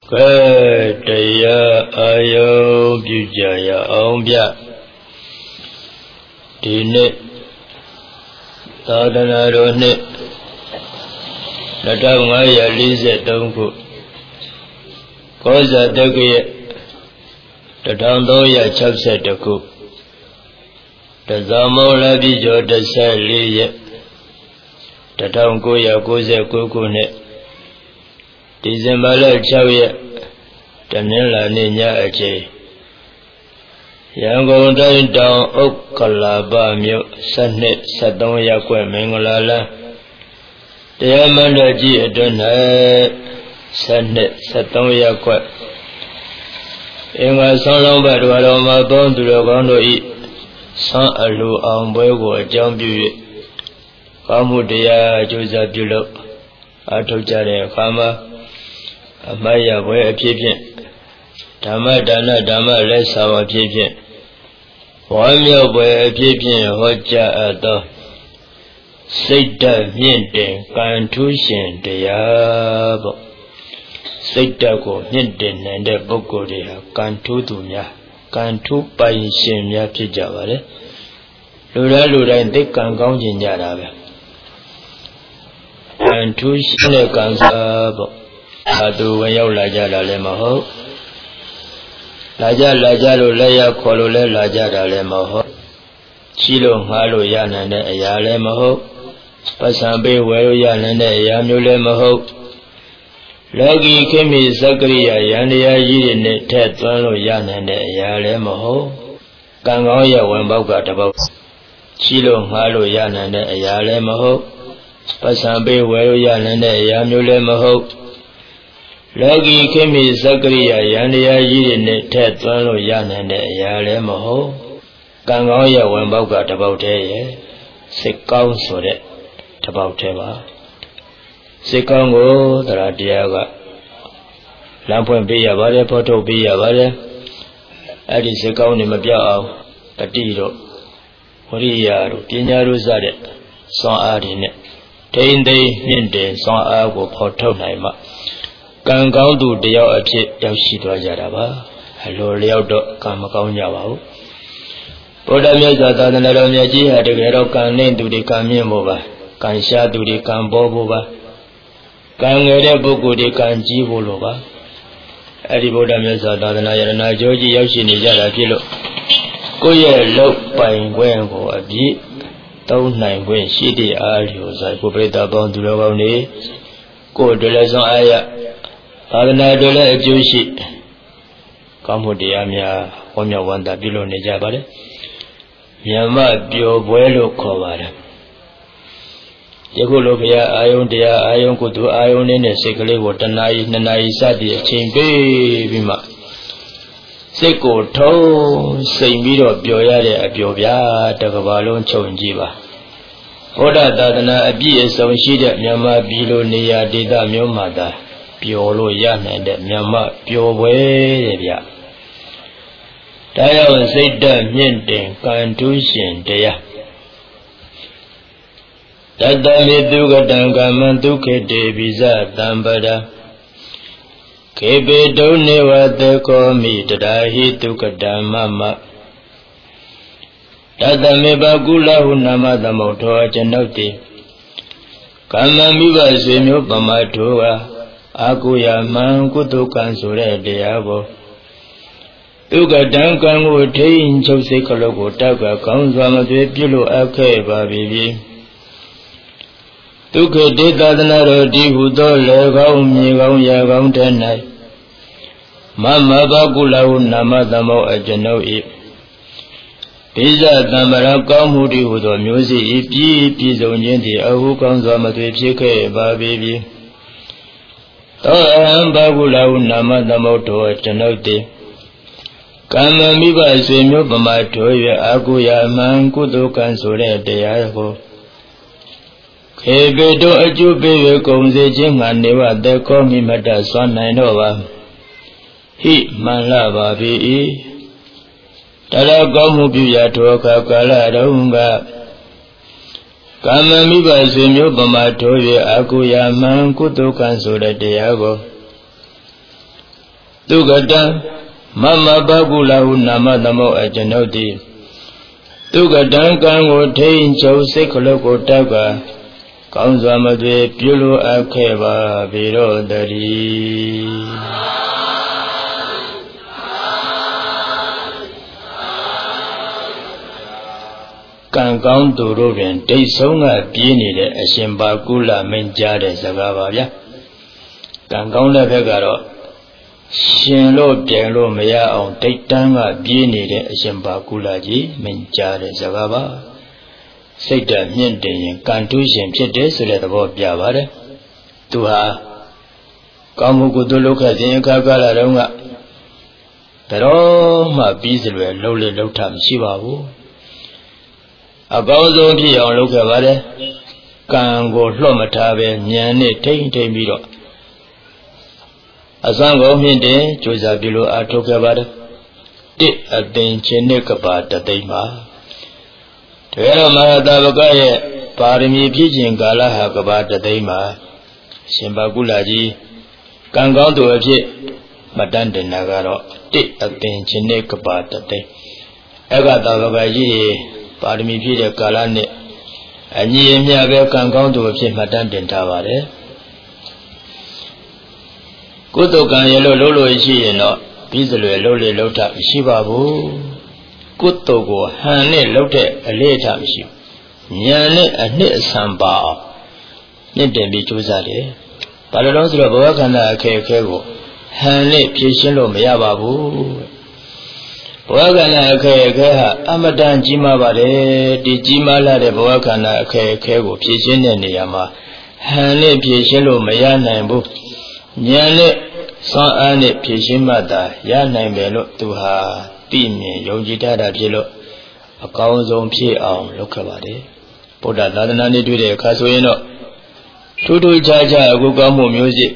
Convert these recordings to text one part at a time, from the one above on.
Kaya ayo bujaya ombya dini tadana roni natangaya lise tungku kosa tekiye tatangdoya chapse teku tazamola bijo tasaliye tatangkoya kose kukune Dizembala Chavia Tanilla Ninya Ache Yango down Okalaba Mu Sanit Sadon Yakwe Mingolala Diamanda G Adona Sanit Sadon Yakwe Inga San Lomba Duaroma Bon to the Gondo E San Alu on Bogo Jambu Kamudia Joseph Bulo Atojare Kama Amaya boy a pigeon. Dama dana dama less our pigeon. One meal boy a pigeon, Hoja at the Sita Minden, Cantushin, the Yabo Sitako, Minden, and the Boko de Cantutunya, Cantu by Shin Yapijavare Lura and Dick can go in Yarabe Cantushin Kansabo. Adu when you laja lemaho Laja lo laya kolo le laja lemaho Chilo halo yanane ayalemaho Pasambe wero yanane ayamule maho Lagi kemi zakriya yanaya yine tetwano yanane ayalemaho Kangoya wembauka tabau Chilo halo yanane ayalemaho Pasambe wero yanane ayamule maho Lagi kemi zakriya yanaya yine tetwano yanane ayalemaho Kangoya wembauka tabaute Sikau sore tabaute ba Sikango taradiaga Lampuen biya bare poto biya bare Adi sikau ni mabia Tatiro Horiyaru Pinyaru zade Son adine Teinde ninde son ago poto naima Kangao du deo a pit Yaushidwa Jaraba Hello Leodo Kamakaunyao Podamia Zadanaraji had a ghetto can name to the Kamimova Kan sha to the Kambobova Kan Buku de Kan Jivolova Adibodamia Zadanayana Georgi Yoshini Jara Kilo Goya look by Wengo a bit Don't nine when she did Arios I could break up on to the Go to lesson Aya Adana Dola Jushi Kamudiamia Omia Wanda below Nejabare Yama Bio Buelo Kovara Yakulopia Ion dea Ion could do Ion in a secretly what a night Nanai Sadi Chimbe Vima Seko To Say Miro Bioyare a Biobia Tagabalon Chonjiva Oda Dadana Abi is so she that Yama Bilo Nia Dida Miomada Piolo Yan and Yama Pio Way Daya was said that Minden Cantushin Dea Dadami Duga Danga Manduke de Biza Dambada Kebe don't never they call me that I hit to Kadamama Dadame Bagula Hunama the Motor Janoti Kamamiva Sinu Pamatua Akuya man kutu kansure deabo. Tuga dankan wote in chose kalogo taga kaunzama de pilo ake babibi. Tuke de dadnaro di hudo le gaum ya gaum tenai. Mama bagula nama damo ajano ip. Pizza damara kaumudi hudo music ipi pizo nyenti ahu kaunzama de pike babibi. Toham bagula nama damo to chanote. Kama miba semyo pamato ya akuya man kutu kansure deyago. Kebe do ajube kongse chinga newa deko mimata swana nova. Hi manla babi. Tala gomu biya toka kala raunga. Kama miba semyo pamato ya akuya man kutu kansure deyago. သူကတံမမဘကုလဟုနာမသမုတ်အကျွန်ုပ်သည်သူကတံကံကိုထိန်ချုပ်စိတ်ခလုတ်ကိုတောက်ကကောင်းစွာမသွေပြုလိုအပ်ခဲ့ပါပေတော့တည်းကံကောင်းသူတို့တွင်ဒိတ်ဆုံးကပြေးနေတဲ့အရှင်ဘာကုလမင်းကြားတဲ့စကားပါဗျာကံကောင်းတဲ့ဘက်ကတော့ရှင်လို့ပြန်လို့မရအောင်ဒိတ်တန်းကပြေးနေတဲ့အရှင်ဘာကုလကြီးမင်းကြားတဲ့စကားပါစိတ်ဓာတ်မြင့်တင်ရင်ကံတူးရှင်ဖြစ်တယ်ဆိုတဲ့သဘောပြပါတယ်သူဟာကောင်းမှုကုသိုလ်လုပ်ခဲ့ခြင်းအခါကာလတုန်းကတော်မှပြီးစလွယ်လှုပ်လေလှုပ်ထမရှိပါဘူးအကောင်းဆုံးဖြစ်အောင်လုပ်ခဲ့ပါတယ်ကံကိုလွှတ်မထားပဲဉာဏ်နဲ့ထိမ့်ထိမ့်ပြီးတော့အစံကုန်မြင့်တယ်ကြိုးစားပြီးလို့အားထုတ်ခဲ့ပါတယ်တစ်အသင်ခြင်းနဲ့ကပါတသိမ့်ပါတကယ်တော့မဟာတာဝကရဲ့ပါရမီပြည့်ခြင်းကာလဟာကပါတသိမ့်ပါရှင်ဘာကုလကြီးကံကောင်းသူအဖြစ်မတန်းတင်တာကတော့တစ်အသင်ခြင်းနဲ့ကပါတသိမ့်အဲ့ကတာဝကကြီးပါရမီပြည့်တဲ့ကာလနဲ့အညီအမျှပဲကံကောင်းသူအဖြစ်မှတ်တမ်းတင်ထားပါတယ်ကုသိုလ်ကံရလို့လုပ်လို့ရှိရင်တော့ပြီးစလွယ်လုပ်လေလုပ်တာမရှိပါဘူးကုသိုလ်ကိုဟန်နဲ့လုပ်တဲ့အလေးအထားမရှိဘူးဉာဏ်နဲ့အနှစ်အဆံပါအောင်မြင့်တင်ပြီးကြိုးစားတယ်ဘာလို့လဲဆိုတော့ဘဝခန္ဓာအခက်အခဲကိုဟန်နဲ့ဖြေရှင်းလို့မရပါဘူးဘဝခန္ဓာအခက်အခဲဟာအမတန်ကြီးမားပါတယ်ဒီကြီးမားလာတဲ့ဘဝခန္ဓာအခက်အခဲကိုဖြေရှင်းတဲ့နေရာမှာဟန်နဲ့ဖြေရှင်းလို့မရနိုင်ဘူးဉာဏ်နဲ့စွမ်းအားနဲ့ဖြေရှင်းမှသာရနိုင်တယ်လို့သူဟာသိမြင်ယုံကြည်ထားတာဖြစ်လို့အကောင်းဆုံးဖြစ်အောင်လုပ်ခဲ့ပါတယ်ဗုဒ္ဓသာသနာနဲ့တွေ့တဲ့အခါဆိုရင်တော့ထူးထူးခြားခြားအကူကောင်းမှုမျိုးစစ်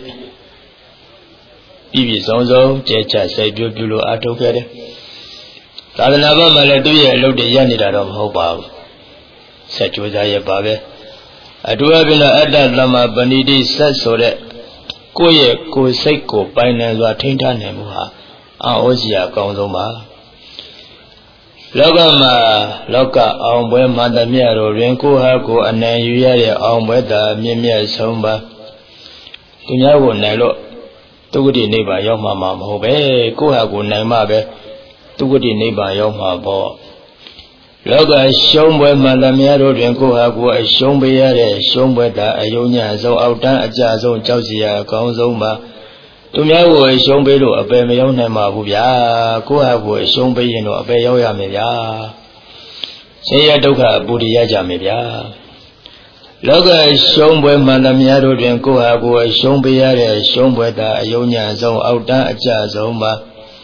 ပြည်ပြည်စုံစုံကျဲချစိုက်ပြုလို့အားထုတ်ခဲ့တယ်သာသနာ့ဘက်မှာလည်းသူ့ရဲ့အလုပ်တွေရနေတာတော့မဟုတ်ပါဘူးဆက်ကြိုးစားရပါပဲအတူအပြင်တော့အတ္တသမပဏိတိဆက်ဆိုတဲ့ကိုယ့်ရဲ့ကိုယ်စိတ်ကိုပိုင်နိုင်စွာထိန်းထားနိုင်မှုဟာအောဩစရာအကောင်းဆုံးပါလောကမှာလောကအောင်ပွဲမှန်သမျှတို့တွင်ကိုယ်ဟာကိုယ်အနိုင်ယူရတဲ့အောင်ပွဲသာမြင့်မြတ်ဆုံးပါသူများကိုနိုင်လို့ဒုက္ခတိနိဗ္ဗာန်ရောက်မှာမဟုတ်ပဲကိုယ်ဟာကိုယ်နိုင်မှပဲဒုက္ခတိနိဗ္ဗာန်ရောက်မှာပေါ့လောကရှုံးပွဲမှန်သမျှတို့တွင်ကိုယ်ဟာကိုယ်အရှုံးပေးရတဲ့ရှုံးပွဲသာအယုံညံ့ဆုံးအောက်တန်းအကြဆုံးကြောက်စရာအကောင်းဆုံးပါသူများကိုရှုံးပေးလို့အပယ်မရောက်နိုင်ပါဘူးဗျာကိုယ့်ဟာကိုယ်ရှုံးပေးရင်တော့အပယ်ရောက်ရမယ်ဗျာဆင်းရဲဒုက္ခအပူတည်ရကြမယ်ဗျာလောကရှုံးပွဲမှန်သမျှတို့တွင်ကိုယ့်ဟာကိုယ်ရှုံးပေးရတဲ့ရှုံးပွဲသာအယုံညံ့ဆုံးအောက်တန်းအကြဆုံးပါ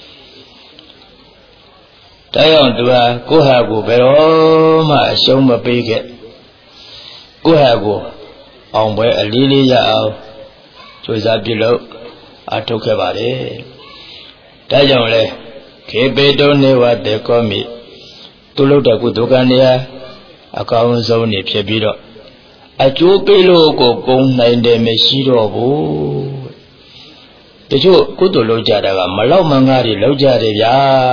တရားသူဟာကိုယ့်ဟာကိုယ်ဘယ်တော့မှအရှုံးမပေးခဲ့ကိုယ့်ဟာကိုယ်အောင်ပွဲအလေးလေးရအောင်ကြိုးစားပြုလို့အထုတ်ခဲ့ပါတယ်ဒါကြောင့်လဲခေပေတုနေဝတေကောမိသူလုပ်တဲ့ကုသိုလ်ကံတရားအကောင်းဆုံးနေဖြစ်ပြီးတော့အကျိုးပေးလို့ကိုကုံနိုင်တယ်မရှိတော့ဘူးတချို့ကုသိုလ်လုပ်ကြတာကမလောက်မငါးတွေလုပ်ကြတယ်ဗျာ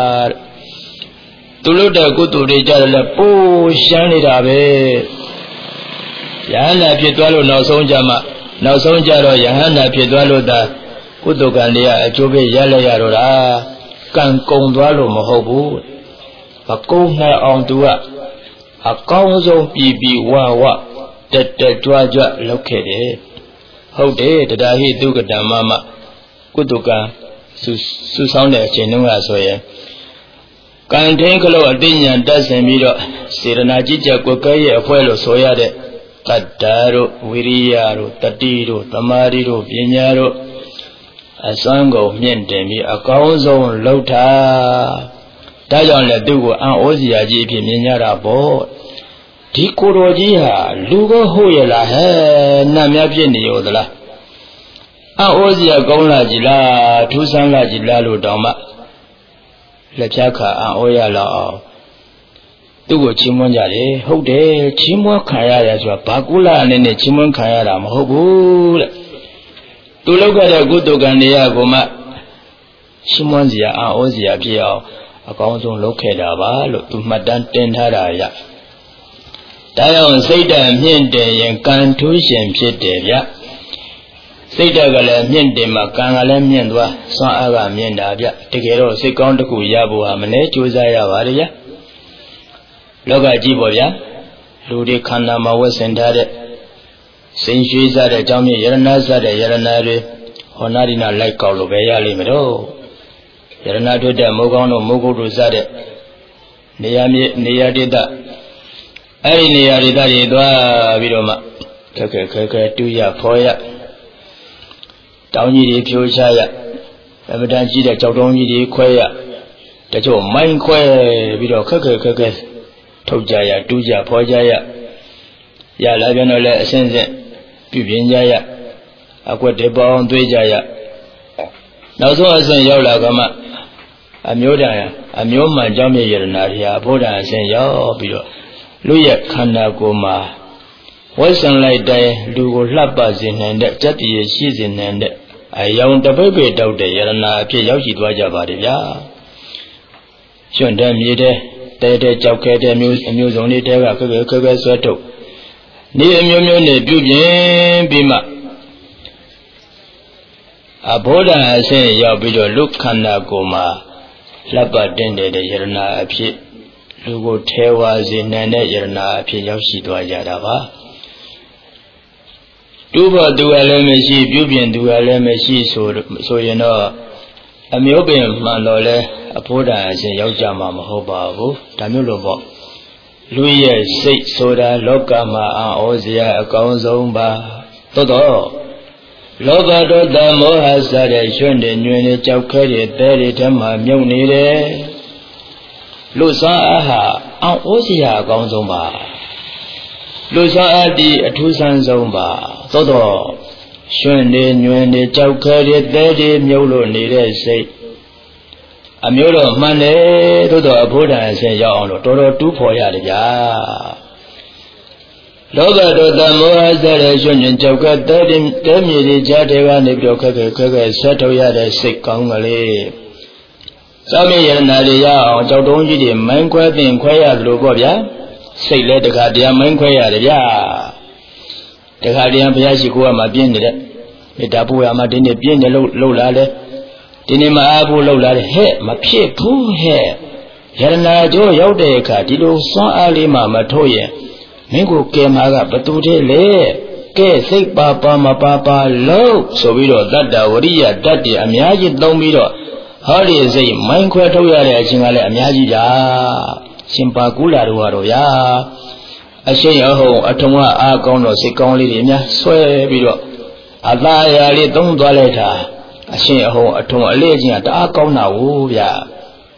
သူလုပ်တဲ့ကုသိုလ်တွေကြတယ်လဲပိုးရှမ်းနေတာပဲယဟန္တာဖြစ်သွားလို့နောက်ဆုံးကြတော့ယဟန္တာဖြစ်သွားလို့သာကုသိုလ်ကံတွေကအကျိုးပေးရလဲရတော့တာကံကုန်သွားလို့မဟုတ်ဘူးမကုန်နိုင်အောင်သူကအကောင်းဆုံးပြီးဝတက်ကြွလုပ်ခဲ့တယ်ဟုတ်တယ်တရားဟိတုကတမမကုသိုလ်ကံစုဆောင်းတဲ့အချိန်တုန်းကဆိုရင်ကံထင်းကလေးအသိဉာဏ်တက်ဆင်ပြီးတော့စေရနာကြီးကြပ်ကိုယ်ကဲရဲ့အဖွဲလို့ဆိုရတဲ့တတ္တာတို့ဝိရိယတို့တတိတို့သမာဓိတို့ပညာတို့အစွမ်းကုန်မြင့်တင်ပြီးအကောင်းဆုံးလှုပ်တာဒါကြောင့်လည်းသူ့ကိုအံ့ဩစရာကြီးအဖြစ်မြင်ကြတာပေါ့ဒီကိုယ်တော်ကြီးဟာလူကဟုတ်ရလားဟဲ့နတ်များဖြစ်နေရောသလားအံ့ဩစရာကောင်းလာကြည်လားထူးဆန်းလာကြည်လားလို့တောင်မှလက်ဖြားခါအံ့ဩရလောက်အောင်သူ့ကိုချီးမွမ်းကြတယ်ဟုတ်တယ်ချီးမွမ်းခံရတယ်ဆိုတာဘာကုလအနေနဲ့ချီးမွမ်းခံရတာမဟုတ်ဘူးတဲ့သူလုပ်ခဲ့တဲ့ကုသိုလ်ကံတရားကိုမှ Shimonzia, Ozia, Pia, a council located to Madame Tenharaya. Dion Satan Minde and Cantusian Pietia. Sitagala Minde Macangala Mindwa, Saga Mindavia, Tegero, Second Kuyabu Amane, Josiah Varia. Loga Jiboya, Ludi Kanama was ended. Since she's at a Jami Yeranaza, the Yeranari, or not in a like Colubea Limero. Yeranado de Mogono Mogu Zade. Niadida. Ari Niadida Vidoma. Kaka, 2 year, 4 year. Downy Puchaya. Evidently, the Chowdongi Quaya. The Joe Mine Quay, Vido Kaka, Tojaya, 2 year, 4 year. Ya la Venola Sense. Jaya, Aqua de Bon Dujaya. Now, so as a Yola Gama, a Mudaya, a Muma Jami Yernaria, Boda and Saint Yobio, Luya Kana Goma. Wasn't like day, Lugo Labas in and that Jati she's in and I young the baby doubt the Yerna, Piaji Dwaja Badia. Shundam Yede, they chocolate amuse only take a cover sweater. Near Mumune Bubian Bima Aboda say Yabido look Kana Goma Lapa Dende de Yerna Api Lugo Tewa Zinane Yerna Api Yoshi Dwajadava Duba Dualemeshi Bubian Dualemeshi so you know a Miobian Manole Aboda say Yojama Mahobabu Tamulobo Louis say soda locama ozia a conzomba todo Logado da mohasa de shunde nune chokari teri tema munire Lusa aha an ozia conzomba Lusa adi a tusan zomba todo shunde nune chokari teri mulo nire say a mulo mane todo a Buddha and say Yon, Toro 2 for Yadia. Logado da Mohazation and Choka, 30 Jateva, Nibroka, Satoya, sick Congali. Sami Nadia, Jodonji, Manqua, Quaya, Lugobia, say let the Guardian Manquaya, the Guardian Piashikua Mabin, Mitapu Amadine, Bien, low lade. Dinima Abu Lola, he, my pie poo hair. Yarna Jo Yodeka, Dido Son Alima Matoye. Mingo came aga, but to le. Ke, sick papa, ma papa, low. So we do that, Waria, daddy, Amiaji, Domiro. How do you say, Mine Quatoya, Chingale, Amiaji, Simpacula, Ruaroya. I say, oh, Atoma, Agono, sick only in ya, swear, Vido. Alaya, don't do I say a whole atom a legend at Akona Wubia.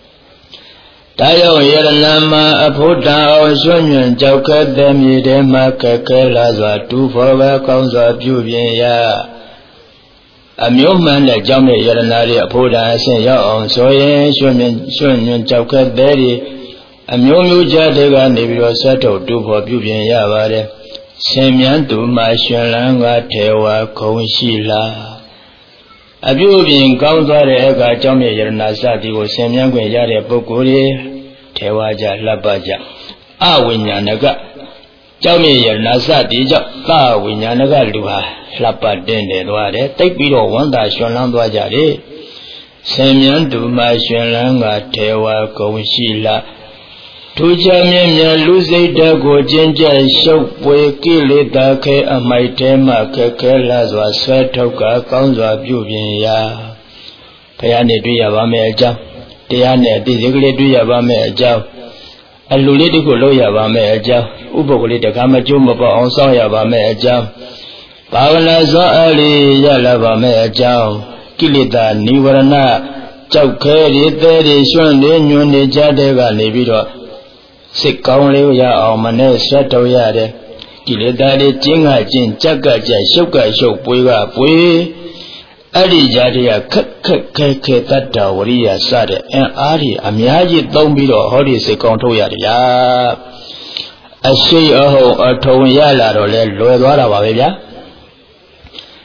Tayo Yeranama, a put down, Sunyan, Joker, them, Yedema, Kakelaza, 2 for welcomes of Jubian. A muman like Jamie Yeranari, a put down, say your own, so yeah, Sunyan, Joker, Daddy, a mumu Jadega, Nibio Sato, 2 for Jubian Yavare. Semian to my Shalanga, Tewa, Konshila. A few being counted a Jami Nasati was Semyan Yare Bokuri, Tewaja Labaja. Ah, Winyanaga Jami Nasati, Ah, Winyanaga Luha, Lapa Dende Duare, take below 1 Sholandwa Jare. Semyan to my Shalanga, Tewa, Konshila. To Jamia Lucy Dago Ginger Shop, we kill it, a my tema, Kekelas was Svetoka, Kanza Bubinia. Payane do Yavame Jam, Diane, Dizigli do Yavame Jam, a Lulitico Loyavame Jam, Uboli the Kamajumba on Soyavame Jam, Pavanaza Ali Yalavame Jam, Kilita, Nivarana, Chokeri, 30 Shun, Yuni Jadega, Nibido. Sick only ya or Mane Sato Yade. Kilidari Jinga Jin Chaka Shuka Shok Puiga Pui Adi Jadia Kake Tata Waria Sade and Adi Amiaji Dombido Hori Sekonto Yadia. I say, oh, a Toyala or Loyala Vavia.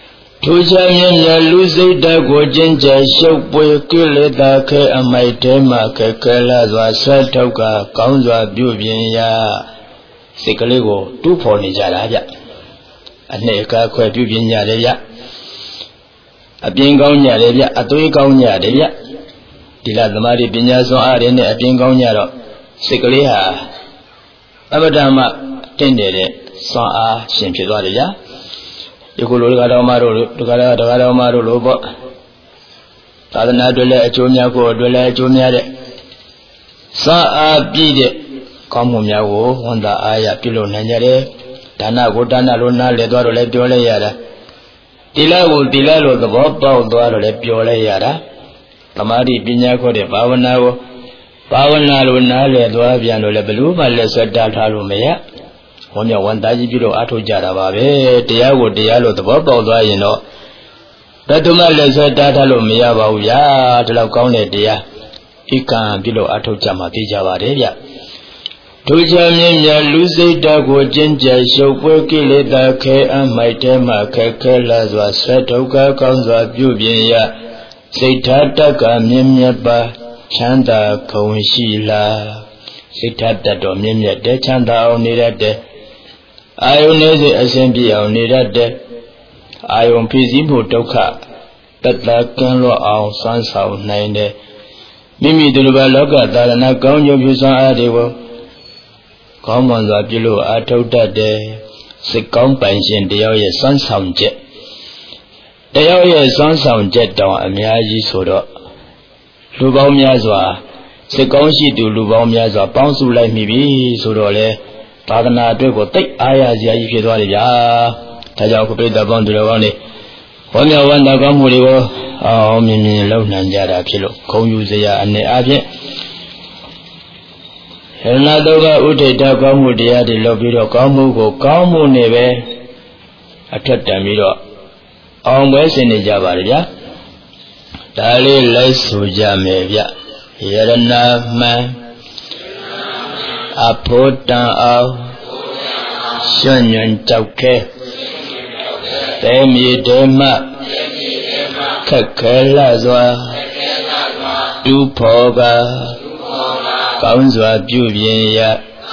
ထိုချမြင်မြလူစိတ်ဓာတ်ကိုကျင့်ကြံရှုပ်ပွေကိလေသာခဲအမိုက်ထဲမှခက်ခဲလာစွာဆက်ထုတ်ကကောင်းစွာပြုပြင်ရာစိတ်ကလေးကိုတူးဖော်နေကြတာဗျအနှဲ့အခါခွဲပြုပြင်ကြတယ်ဗျအပြင်းကောင်းကြတယ်ဗျအသွေးကောင်းကြတယ်ဗျဒီလားသမာဓိပညာစွမ်းအားတွေနဲ့အပြင်းကောင်းကြတော့စိတ်ကလေးဟာအပဒမတင့်တယ်တဲ့စွမ်းအားရှင်ဖြစ်သွားတယ်ဗျယခုလိုဒကာတော်မတို့ဒကာတော်မတို့လိုပေါ့သာသနာအတွက်လည်းအကျိုးများကိုအတွက်လည်းအကျိုးများတဲ့စွမ်းအားပြည့်တဲ့ကောင်းမှုများကိုဝန်တာအားရပြုလုပ်နိုင်ကြတယ်ဒါနကိုဒါနလိုနားလည်သွားတော့လည်းပြောလိုက်ရတာတိလကိုတိလလိုသဘောပေါက်သွားတော့လည်းပြောလိုက်ရတာသမာဓိပညာခေါ်တဲ့ဘာဝနာကိုဘာဝနာလိုနားလည်သွားပြန်လို့လည်းဘယ်လိုမှလက်ဆွဲတားထားလို့မရဝမ်းမြောက်ဝမ်းသာကြီးပြုလို့အားထုတ်ကြတာပါပဲတရားကိုတရားလို့သဘောပေါက်သွားရင်တော့ဘယ်သူမှလက်ဆွဲတားထားလို့မရပါဘူးဗျာဒီလောက်ကောင်းတဲ့တရားဣကံပြုလို့အားထုတ်ကြမှာသိကြပါတယ်ဗျထိုချမြင်မြလူစိတ်ဓာတ်ကိုကျင့်ကြံရှုပ်ပွဲကိလေသာခဲအမိုက်ထဲမှခက်ခဲလာစွာဆက်ဒုက္ခကောင်းစွာပြုပြင်ရစိတ်ထားတတ်ကမြင်မြတ်ပါချမ်းသာခုံရှိလားစိတ်ထားတတ်တော်မြင်မြတ်တဲ့ချမ်းသာအောင်နေရတဲ့အာယုန်နဲ့စိတ်အစဉ်ပြေအောင်နေရတဲ့အာယုန်ဖြစ်စည်းမှုဒုက္ခတတ်တာကင်းလွတ်အောင်စွမ်းဆောင်နိုင်တဲ့မိမိတို့လိုပါလောကသာသနာကောင်းကျိုးပြုစွမ်းအားတွေကိုကောင်းမွန်စွာပြုလို့အားထုတ်တတ်တဲ့စိတ်ကောင်းပိုင်ရှင်တယောက်ရဲ့စွမ်းဆောင်ချက်တယောက်ရဲ့စွမ်းဆောင်ချက်တောင်အများကြီးဆိုတော့လူပေါင်းများစွာစိတ်ကောင်းရှိသူလူပေါင်းများစွာပေါင်းစုလိုက်မိပြီဆိုတော့လေသာသနာအတွက်ကိုတိတ်အားရစရာကြီးဖြစ်သွားတယ်ဗျာဒါကြောင့်ခုပြိတ္တပေါင်းသူတော်ကောင်းတွေဝမ်းမြောက်ဝမ်းသာကောင်းမှုတွေကိုအောင်မြင်မြင်လုပ်နိုင်ကြတာဖြစ်လို့ဂုဏ်ယူစရာအနေအချင်းဟရဏတုကဥဒိတကောင်းမှုတရားတွေလုပ်ပြီးတော့ကောင်းမှုကိုကောင်းမှုနဲ့ပဲအထက်တန်ပြီးတော့အောင်ပွဲဆင်နေကြပါလေဗျာဒါလေးလိုက်ဆိုကြမယ်ဗျယရဏမှန်အဖို့တန်အောင်ရွှွညွန်ကြောက်ခဲတဲမြေတဲမှခက်ခဲလာစွာတူဖော်ကကောင်းစွာပြုပြင်ရ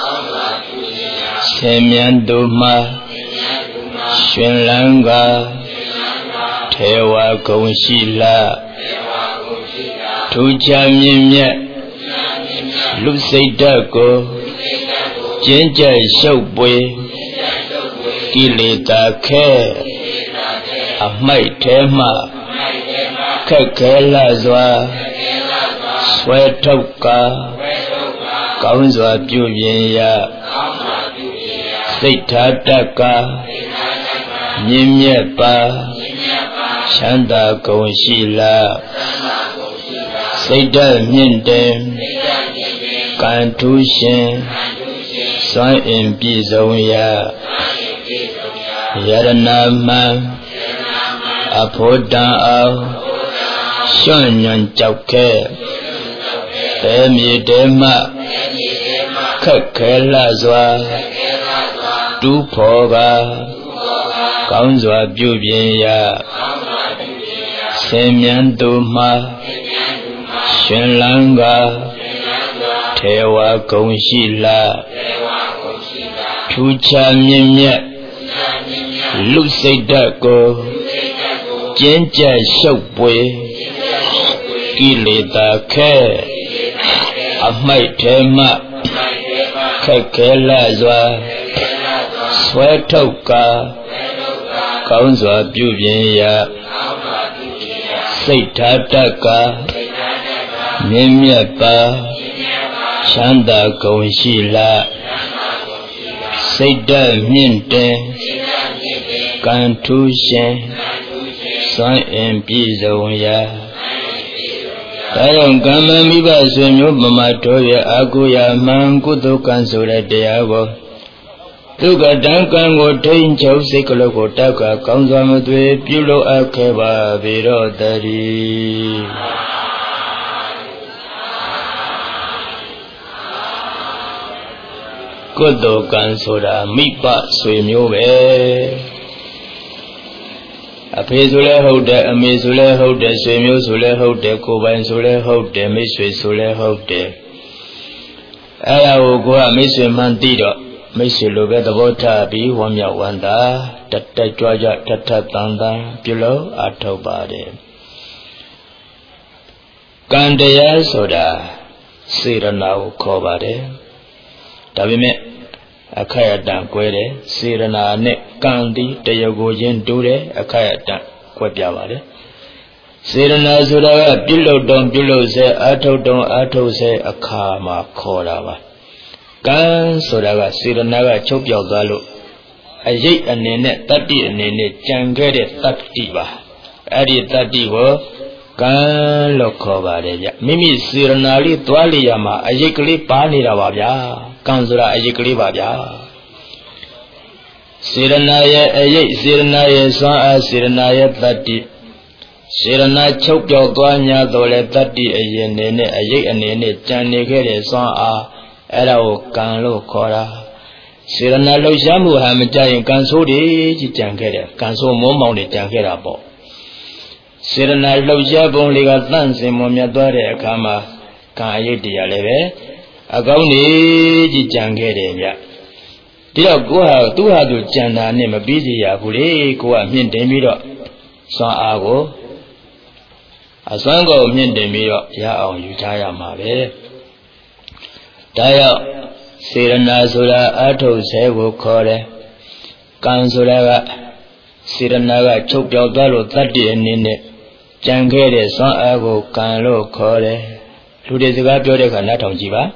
ရှင်မြန်သူမှရှင်လန်းကထေဝဂုံရှိလားထူးခြားမြင့်မြတ်လူစိတ်ဓာတ်ကိုကျင့်ကြံရှုပ်ပွေကိလေသာခဲအမိုက်ထဲမှခက်ခဲလာစွာဆွဲထုတ်ကကောင်းစွာပြုပြင်ရစိတ်ထားတတ်ကမြင့်မြတ်ပါချမ်းသာကုန်ရှိလားစိတ်ဓာတ်မြင့်တယ်ကံထူးရှင်စွမ်းအင်ပြည့်စုံရာယရဏမှန်အဖို့တန်အောင်ရွှွညွန်ကြောက်ခဲတဲမြေတဲမှခက်ခဲလာစွာတူးဖော်ကကောင်းစွာပြုပြင်ရာရှင်မြန်သူမှရှင်လန်းကထေဝဂုံရှိလားထူးခြားမြင့်မြတ်လူစိတ်ဓာတ်ကိုကျင့်ကြံရှုပ်ပွေကိလေသာခဲအမိုက်ထဲမှခက်ခဲလာစွာဆွဲထုတ်ကကောင်းစွာပြုပြင်ရာစိတ်ထားတတ်ကမြင့်မြတ်ပါချမ်းသာကုန်ရှိလားစိတ်ဓာတ်မြင့်တယ်ကံထူးရှင်စွမ်းအင်ပြည့်စုံရာဒါကြောင့်ကမ္မမိဘဆွေမျိုးမမတော်ရဲ့အာကိုရာမှန်ကုသကံဆိုတဲ့တရားကိုဒုက္ခတံကံကိုထိန်ချုပ်စိတ်ကလေးကိုတက်ကကောင်းစွာမသွေပြုလို့အပ်ခဲ့ပါပေတော့တည်းကုသကံဆိုတာမိဘဆွေမျိုးပဲအဖေဆိုလဲဟုတ်တယ်အမေဆိုလဲဟုတ်တယ်ဆွေမျိုးဆိုလဲဟုတ်တယ်ကိုယ်ပိုင်ဆိုလဲဟုတ်တယ်မိတ်ဆွေဆိုလဲဟုတ်တယ်အဲ့ဒါကိုကမိတ်ဆွေမှန်သိတော့မိတ်ဆွေလိုပဲသဘောထားပြီးဝမ်းမြောက်ဝမ်းသာတက်တက်ကြွကြွထထတန်တန်ပြုလို့အထောက်ပါတယ်ကံတရားဆိုတာစေရနာကိုခေါ်ပါတယ်ဒါပေမဲ့အခါရတန်ကွဲတယ်စေရနာနဲ့ကံဒီတရားကိုချင်းတူတယ်အခါရတန်ကွဲပြပါတယ်စေရနာဆိုတာကပြုလုပ်တုံပြုလုပ်စေအထုတ်တုံအထုတ်စေအခါမှာခေါ်တာပါကံဆိုတာကစေရနာကချုပ်ပြောက်သွားလို့အရိပ်အနေနဲ့တတ္တိအနေနဲ့ကြံခဲ့တဲ့တတ္တိပါအဲ့ဒီတတ္တိကိုကံလို့ခေါ်ပါတယ်ဗျမိမိစေရနာလေးသွားလျာမှာအရိပ်ကလေးပါနေတာပါဗျာကံဆိုတာအရိပ်ကလေးပါဗျာစေရနာရဲ့အရိပ်စေရနာရဲ့စွမ်းအားစေရနာရဲ့တတ္တိစေရနာချုပ်ပြောက်သွား냐တော့လေတတ္တိအရင်နေနဲ့အရိပ်အနေနဲ့ကြံနေခဲ့တဲ့စွမ်းအားအဲ့ဒါကိုကံလို့ခေါ်တာစေရနာလှုပ်ရှားမှုဟာမကြရင်ကံဆိုးတွေကြီးကြံခဲ့တယ်ကံဆိုးမောမောင်တွေကြံခဲ့တာပေါ့စေရနာလှုပ်ရှားပုံလေးကတန့်စင်မွန်မြတ်သွားတဲ့အခါမှာကံအရိပ်တရားလည်းပဲအကောင်းကြီးကြံခဲ့တယ်ဗျဒီတော့ကိုဟာသူ့ဟာသူကြံတာနဲ့မပြီးစီရဘူးလေကိုကမြင့်တင်ပြီးတော့စွမ်းအားကိုအစွမ်းကိုမြင့်တင်ပြီးတော့ရအောင်ယူထားရမှာပဲဒါကြောင့်စေရနာဆိုတာအထုတ်ဆဲကိုခေါ်တယ်ကံဆိုတာကစေရနာကချုပ်ပြောက်သွားလို့တတ္တိအနေနဲ့ကြံခဲ့တဲ့စွမ်းအားကိုကံလို့ခေါ်တယ်လူတွေစကားပြောတဲ့အခါနားထောင်ကြည့်ပါ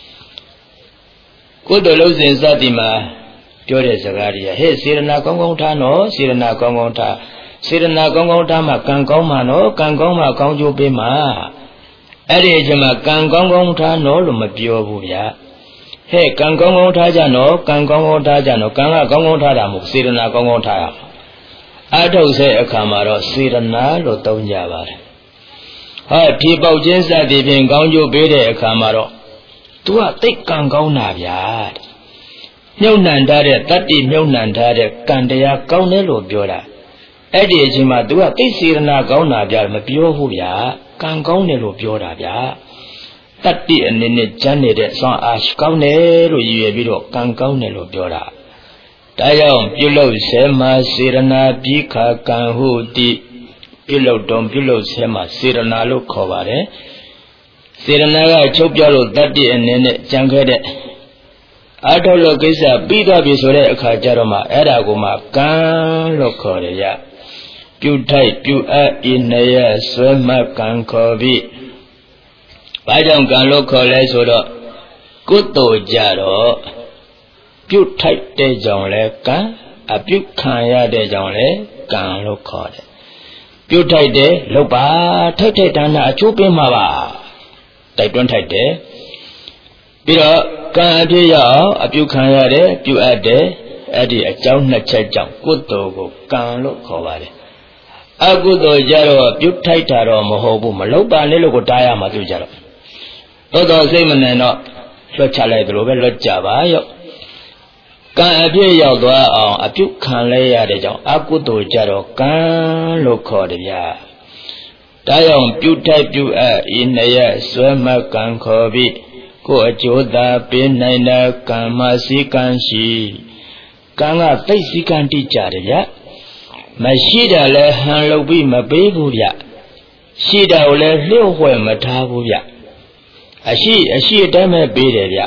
ကုသိုလ်လုံးစဉ်စသည်မှာပြောတဲ့စကားတွေကဟဲ့စေရနာကောင်းကောင်းထားနော်စေရနာကောင်းကောင်းထားစေရနာကောင်းကောင်းထားမှကံကောင်းမှာနော်ကံကောင်းမှကောင်းကျိုးပေးမှာအဲ့ဒီအချိန်မှာကံကောင်းကောင်းထားနော်လို့မပြောဘူးဗျာဟဲ့ကံကောင်းကောင်းထားကြနော်ကံကောင်းကောင်းထားကြနော်ကံကကောင်းကောင်းထားတာမဟုတ်စေရနာကောင်းကောင်းထားရမှာအထုတ်ဆဲအခါမှာတော့စေရနာလို့သုံးကြပါတယ်ဟောဖြေပေါက်ခြင်းစသည်ဖြင့်ကောင်းကျိုးပေးတဲ့အခါမှာတော့သူကသိကံကောင်းတာဗျာမြုပ်နှံထားတဲ့တတ္တိမြုပ်နှံထားတဲ့ကံတရားကောင်းတယ်လို့ပြောတာအဲ့ဒီအချိန်မှာသူကသိစေရနာကောင်းတာဗျာမပြောဘူးဗျာကံကောင်းတယ်လို့ပြောတာဗျာတတ္တိအနေနဲ့ကျမ်းနေတဲ့စွမ်းအားကောင်းတယ်လို့ရည်ရွယ်ပြီးတော့ကံကောင်းတယ်လို့ပြောတာဒါကြောင့်ပြုလုပ်ဆဲမှာစေရနာပြီးခါကံဟုတိပြုလုပ်တုံပြုလုပ်ဆဲမှာစေရနာလို့ခေါ်ပါတယ်စေရနာကချုပ်ပြောက်လို့တတ္တိအနေနဲ့ကြံခဲ့တဲ့အထုတ်လို့ကိစ္စပြီးသွားပြီဆိုတဲ့အခါကျတော့မှအဲ့ဒါကိုမှကံလို့ခေါ်တယ်ရပြုထိုက်ပြုအပ်ဤနရဆွဲမှတ်ကံခေါ်ပြီးဘာကြောင့်ကံလို့ခေါ်လဲဆိုတော့ကုသိုလ်ကြတော့ပြုထိုက်တဲ့ကြောင့်လဲကံအပြုခံရတဲ့ကြောင့်လဲကံလို့ခေါ်တယ်ပြုထိုက်တယ်လုပ်ပါထိုက်တဲ့ဒါနအကျိုးပေးမှာပါတိုက်တွန်းထိုက်တယ်ပြီးတော့ကံအဖြစ်ရအောင်အပြုခံရတယ်ပြုအပ်တယ်အဲ့ဒီအကြောင်းနှစ်ချက်ကြောင့်ကုသိုလ်ကိုကံလို့ခေါ်ပါတယ်အကုသိုလ်ကြတော့ပြုထိုက်တာတော့မဟုတ်ဘူးမလုပ်ပါနဲ့လို့ကိုတားရမှာသူကြတော့သောစိတ်မနိုင်တော့လွတ်ချလိုက်သလိုပဲလွတ်ကြပါရော့ကံအဖြစ်ရောက်သွားအောင်အပြုခံလဲရတဲ့ကြောင့်အကုသိုလ်ကြတော့ကံလို့ခေါ်တယ်ဗျာဒါကြောင့်ပြုထိုက်ပြုအပ်ဤနှစ်ရဆွဲမှတ်ကံခေါ်ပြီးကိုယ်အကျိုးသာပေးနိုင်တဲ့ကံမစည်းကံရှိကံကသိစည်းကံတိကြတယ်ဗျမရှိတာလဲဟန်လုပ်ပြီးမပေးဘူးဗျရှိတာကိုလဲလျှို့ဝှက်မထားဘူးဗျအရှိအတိုင်းပဲပေးတယ်ဗျ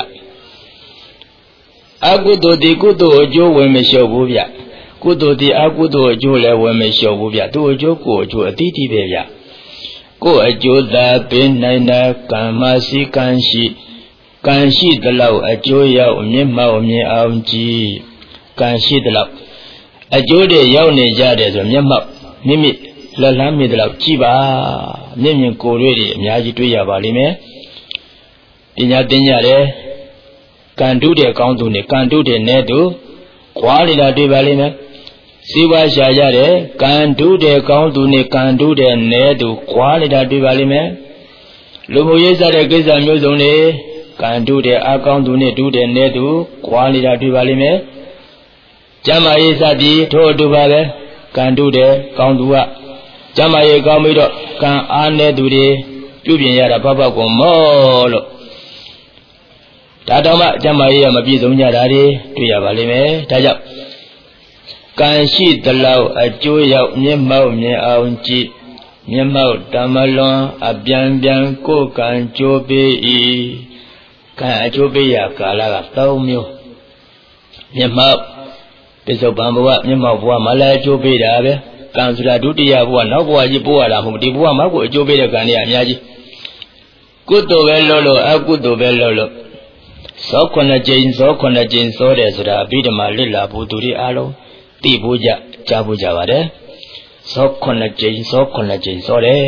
အကုသိုလ်ဒီကုသိုလ်အကျိုးဝင်မလျှော့ဘူးဗျကုသိုလ်ဒီအကုသိုလ်အကျိုးလည်းဝင်မလျှော့ဘူးဗျသူ့အကျိုးကိုအကျိုးအတိအတိပဲဗျကိုယ်အကျိုးသာပေးနိုင်တဲ့ကံမစည်းကံရှိကံရှိသလောက်အကျိုးရောက်မြင့်မောက်မြင်အောင်ကြည်ကံရှိသလောက်အကျိုးတွေရောက်နေကြတယ်ဆိုမျက်မှောက်မိမိလက်လန်းမိသလောက်ကြည်ပါမျက်မြင်ကိုယ်တွေအများကြီးတွေ့ရပါလိမ့်မယ်ပညာသင်ကြတယ်ကံတုတဲ့ကောင်းသူနဲ့ကံတုတဲ့နဲသူကွာနေတာတွေ့ပါလိမ့်မယ်စီးပွားရှာကြတယ်ကံတုတဲ့ကောင်းသူနဲ့ကံတုတဲ့နဲသူကွာနေတာတွေ့ပါလိမ့်မယ်လူမှုရေးစားတဲ့ကိစ္စမျိုးစုံတွေကံတုတဲ့အကောင်းသူနဲ့တုတဲ့နဲသူကွာနေတာတွေ့ပါလိမ့်မယ်ကျမ်းမာရေးစသည်ထို့အတူပါပဲကန်တုတဲ့ကောင်းသူကကျမရေကောင်းပြီးတော့ကံအားနေသူတွေပြုပြင်ရတာဘဘကိုမောလို့ဒါတော့မှကျမရေရမပြည့်စုံကြတာတွေတွေ့ရပါလိမ့်မယ်ဒါကြောင့်ကံရှိသလောက်အကျိုးရောက်မျက်မှောက်မြင်အောင်ကြည့်မျက်မှောက်တမလွန်အပြန်ပြန်ကိုယ်ကံကြိုးပေး၏ကံအကျိုးပေးရကာလက3မျိုးမျက်မှောက်ပစ္စုပန်ဘဝမျက်မှောက်ဘဝမှာလည်းအကျိုးပေးတာပဲကံဆိုတာဒုတိယဘဝနောက်ဘဝကြီးပို့ရတာမဟုတ်ဒီဘဝမှာကိုအကျိုးပေးတဲ့ကံတွေအများကြီးကုသိုလ်ပဲလုပ်လို့အကုသိုလ်ပဲလုပ်လို့ဇော9ကြိမ်ဇော9ကြိမ်ဇောတယ်ဆိုတာအဘိဓမ္မာလစ်လာဖို့သူတွေအားလုံးသိဖို့ကြားဖို့ကြပါတယ်ဇော9ကြိမ်ဇော9ကြိမ်ဇောတယ်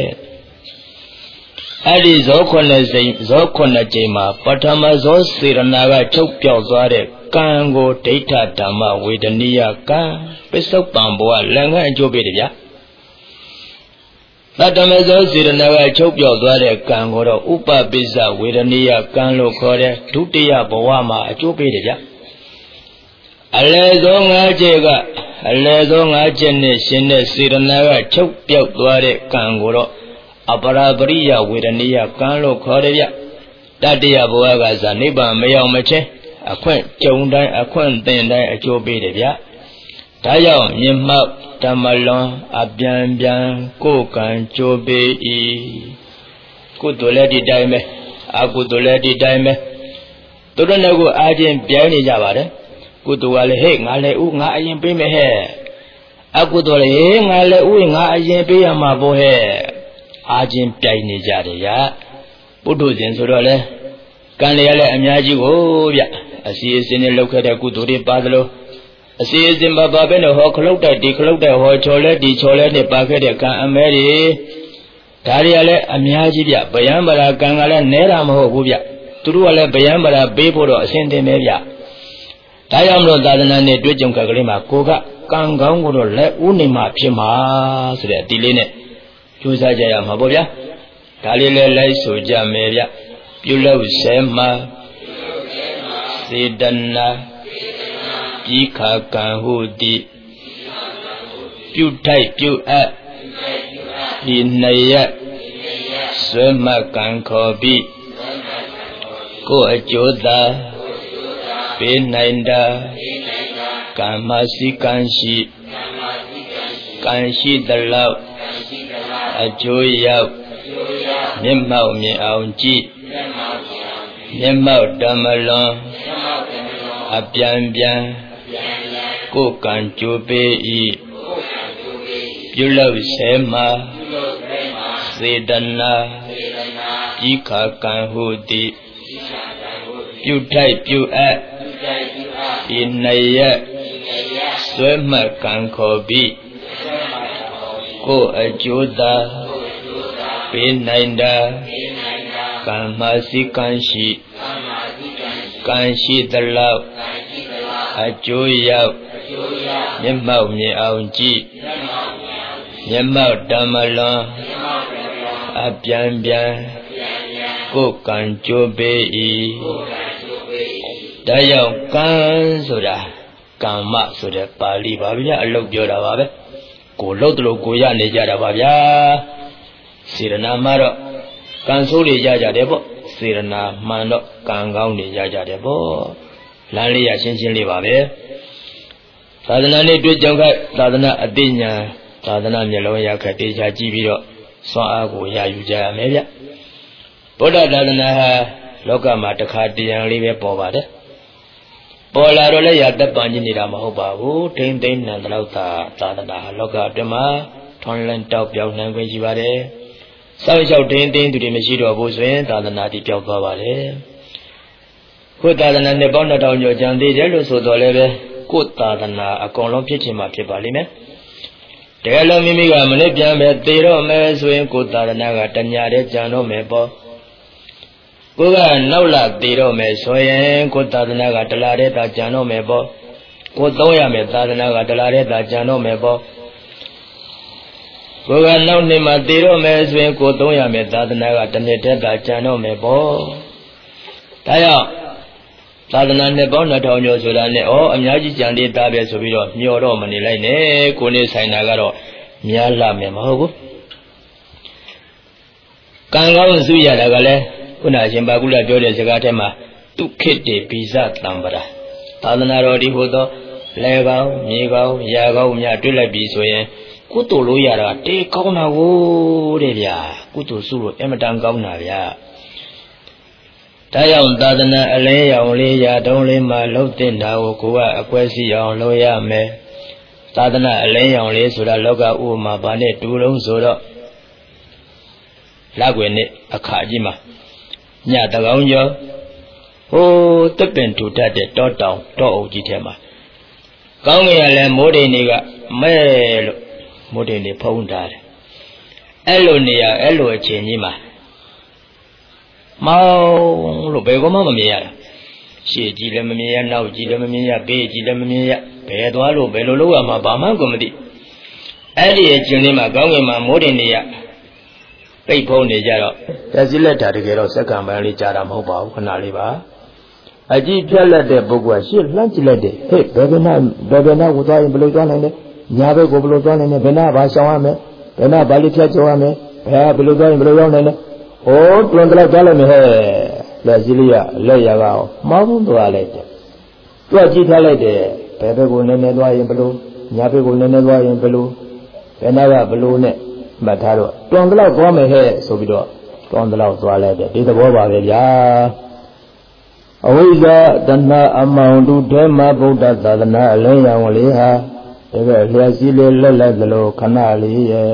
အဲ့ဒီဇော9ကြိမ်မှာပထမဇောစေရနာကချုပ်ပြောက်သွားတဲ့ကံကိုဒိဋ္ဌဓမ္မဝေဒနိယကံပစ္စုပန်ဘဝလည်းငန်းအကျိုးပေးတယ်ဗျာသတ္တမဇောစေရနာကချုပ်ပြောက်သွားတဲ့ကံကိုတော့ဥပပိစ္ဆဝေဒနိယကံလို့ခေါ်တဲ့ဒုတိယဘဝမှာအကျိုးပေးတယ်ဗျာအလယ်ဆုံး5ချက်ကအလယ်ဆုံး5ချက်နဲ့ရှင်တဲ့စေရနာကချုပ်ပြောက်သွားတဲ့ကံကိုတော့အပရာပရိယဝေဒနိယကံလို့ခေါ်တယ်ဗျတတိယဘဝကဇာနိဗ္ဗာန်မရောက်မချင်းအခွင့်ကြုံတိုင်းအခွင့်သင်တိုင်းအကျိုးပေးတယ်ဗျဒါကြောင့်မြင်မှောက်ဓမ္မလွန်အပြန်ပြန်ကိုယ်ကံကြိုးပေး၏ကုသိုလ်လည်းဒီတိုင်းပဲအကုသိုလ်လည်းဒီတိုင်းပဲသူတို့နဲ့ကိုအားချင်းပြိုင်နေကြပါတယ်ကုသိုလ်ကလည်းဟဲ့ငါလည်းဥငါအရင်ပေးမယ်ဟဲ့အကုသိုလ်လည်းဟဲ့ငါလည်းဥငါအရင်ပေးရမှာပေါ့ဟဲ့အားချင်းပြိုင်နေကြတယ်ဗျပုထုဇဉ်ဆိုတော့လေကံလည်းလည်းအများကြီးကိုဗျအစီအစဉ်နဲ့လုပ်ခဲ့တဲ့ကုသိုလ်တွေပါသလိုအစီအစဉ်ပါပဲနဲ့ဟောခလုတ်တိုက်ဒီခလုတ်တိုက်ဟောချော်လဲဒီချော်လဲနဲ့ပါခဲ့တဲ့ကံအမဲတွေဒါတွေကလည်းအများကြီးဗျဗယံပရာကံကလည်းနဲတာမဟုတ်ဘူးဗျသူတို့ကလည်းဗယံပရာပေးဖို့တော့အစဉ်တင်ပဲဗျဒါကြောင့်မလို့သာသနာနဲ့တွေ့ကြုံကလေးမှာကိုကကံကောင်းကိုတော့လက်ဦးနေမှာဖြစ်မှာဆိုတဲ့အတီလေးနဲ့ကြိုးစားကြရမှာပေါ့ဗျာဒါလေးလည်းလိုက်ဆိုကြမယ်ဗျပြုလုပ်ဆဲမှာစေတနာဤခါကံဟုတိပြုထိုက်ပြုအပ်ဤနှစ်ရက်ဆွဲမှတ်ကံခေါ်ပြီးကိုယ်အကျိုးသာပေးနိုင်တာကမ္မစီကံရှိသလောက်အကျိုးရောက်မျက်မှောက်မြင်အောင်ကြည့်မျက်မှောက်ဓမ္မလွန်အပြန်ပြန်ကိုယ်ကံကြိုးပေး၏ပြုလုပ်ဆဲမှာစေတနာဤခါကံဟုတိပြုထိုက်ပြုအပ်ဤနှစ်ရက်ဆွဲမှတ်ကံခေါ်ပြီးကိုယ်အကျိုးသာပေးနိုင်တာကမ္မစီကံရှိသလောက်အကျိုးရောက်မျက်မှောက်မြင်အောင်ကြည့်မျက်မှောက်ဓမ္မလွန်အပြန်ပြန်ကိုယ်ကံကြိုးပေး၏ဒါကြောင့်ကံဆိုတာကမ္မဆိုတဲ့ပါဠိပါဗျာအလုပ်ပြောတာပါပဲကိုလှုပ်တယ်လို့ကိုရနေကြတာပါဗျာစေရနာမှာတော့ကံဆိုးတွေရကြတယ်ပေါ့စေရနာမှန်တော့ကံကောင်းတွေရကြတယ်ပေါ့လမ်းလေးရရှင်းရှင်းလေးပါပဲသာသနာနဲ့တွေ့ကြုံခဲ့သာသနာအသိဉာဏ်သာသနာမျက်လုံးရခက်တေချာကြည့်ပြီးတော့စွမ်းအားကိုရယူကြရမယ်ဗျဗုဒ္ဓသာသနာဟာလောကမှာတစ်ခါတရံလေးပဲပေါ်ပါတယ်ပေါ်လာတော့လည်းရသက်ပန်ကြီးနေတာမဟုတ်ပါဘူးထိမ့်သိမ့်နံတလောက်သာသနာဟာလောကအတွင်းမှာထွန်းလန်းတောက်ပြောင်းနိုင်ခွင့်ရှိပါတယ်စောင့်ရှောက်ထိမ့်သိမ့်သူတွေမရှိတော့ဘူးဆိုရင်သာသနာတည်ပြောက်သွားပါတယ်ကိုယ်သာသနာနဲ့ပေါင်း2000ကျော်ကြံသေးတယ်လို့ဆိုတော့လည်းပဲကိုယ်သာသနာအကုန်လုံးဖြစ်ချင်မှဖြစ်ပါလိမ့်မယ်တကယ်လို့မိမိကမနေ့ပြန်ပဲသေတော့မယ်ဆိုရင်ကိုယ်သာသနာကတညာတဲ့ကြံတော့မယ်ပေါ့ကိုယ်ကနောက်လာသေတော့မယ်ဆိုရင်ကိုယ်သာသနာကတလာတဲ့သာကြံတော့မယ်ပေါ့ကိုယ်သုံးရမယ်သာသနာကတလာတဲ့သာကြံတော့မယ်ပေါ့ကိုယ်ကနောက်နှစ်မှာသေတော့မယ်ဆိုရင်ကိုယ်သုံးရမယ်သာသနာကတစ်နှစ်တည်းသာကြံတော့မယ်ပေါ့ဒါကြောင့်သာသနာနဲ့ပေါင်း2000ကျော်ဆိုတာနဲ့အများကြီးကြံသေးတာပဲဆိုပြီးတော့မျောတော့မနေလိုက်နဲ့ကိုယ်နေဆိုင်တာကတော့များလာမယ်မဟုတ်ဘူးကံကောင်းစုရတာကလည်းခုနအရှင်ဘာကုလပြောတဲ့စကားထဲမှာဒုက္ခိတေပိစတံပရာသာသနာတော်ဒီဟိုသောလဲကောင်းမြေကောင်းရာကောင်းများတွေ့လိုက်ပြီဆိုရင်ကုသိုလ်လို့ရတာတေးကောင်းတာကိုတဲ့ဗျာကုသိုလ်စုလို့အမတန်ကောင်းတာဗျာဒါကြောင့်သာသနာအလင်းရောင်လေးရာတုံးလေးမှာလှုပ်တင်တာကိုကိုကအကွဲစီအောင်လုပ်ရမယ်သာသနာအလင်းရောင်လေးဆိုတာလောကဥပမာဘာနဲ့တူလုံးဆိုတော့လက်ွယ်နဲ့အခါကြီးမှာညတကောင်ကျော်ဟိုတက်ပင်ထူတတ်တဲ့တောတောင်တောအုပ်ကြီးထဲမှာကောင်းကင်ကလည်းမိုးတိမ်တွေကမဲလို့မိုးတိမ်တွေဖုံးထားတယ်အဲ့လိုနေရအဲ့လိုအချိန်ကြီးမှာမောင်းလို့ဘယ်ကောမှမမြင်ရတာရှေ့ကြည့်လည်းမမြင်ရနောက်ကြည့်လည်းမမြင်ရဘေးကြည့်လည်းမမြင်ရဘယ်သွားလို့ဘယ်လိုလုပ်ရမှာဘာမှကိုမသိအဲ့ဒီအချိန်လေးမှာကောင်းကင်မှာမိုးတိမ်တွေကပိတ်ဖုံးနေကြတော့တက်စီလက်တာတကယ်တော့စက္ကန့်ပိုင်းလေးကြာတာမဟုတ်ပါဘူးခဏလေးပါအကြည့်ဖြတ်လက်တဲ့ပုဂ္ဂိုလ်ကရှေ့လှမ်းကြည့်လိုက်တယ်ဟဲ့ဘယ်ကနာကိုသွားရင်ဘယ်လိုသွားနိုင်လဲညာဘက်ကိုဘယ်လိုသွားနိုင်လဲဘယ်နာဘာရှောင်ရမလဲဘယ်နာဘာလေးဖြတ်ကျော်ရမလဲဘယ်လိုသွားရင်ဘယ်လိုရောက်နိုင်လဲတွန်တလိုက်သွားလိုက်မယ်ဟဲ့လက်ကြီးလေးကလက်ရကောမောင်းသွားလိုက်တယ်သူကကြည့်ထားလိုက်တယ်ဘယ်ဘက်ကိုနည်းနည်းသွားရင်ဘယ်လိုညာဘက်ကိုနည်းနည်းသွားရင်ဘယ်လိုဘယ်နာကဘယ်လိုနဲ့မှတ်ထားတော့တွန်တလောက်သွားမယ်ဟဲ့ဆိုပြီးတော့တွန်တလောက်သွားလိုက်တယ်ဒီသဘောပါပဲဗျာအဝိဇ္ဇာတဏှာအမောင်တုထဲမှာဗုဒ္ဓသာသနာအလင်းရောင်လေးဟာတကယ်လျှက်စီးလေးလက်လက်သလိုခဏလေးရဲ့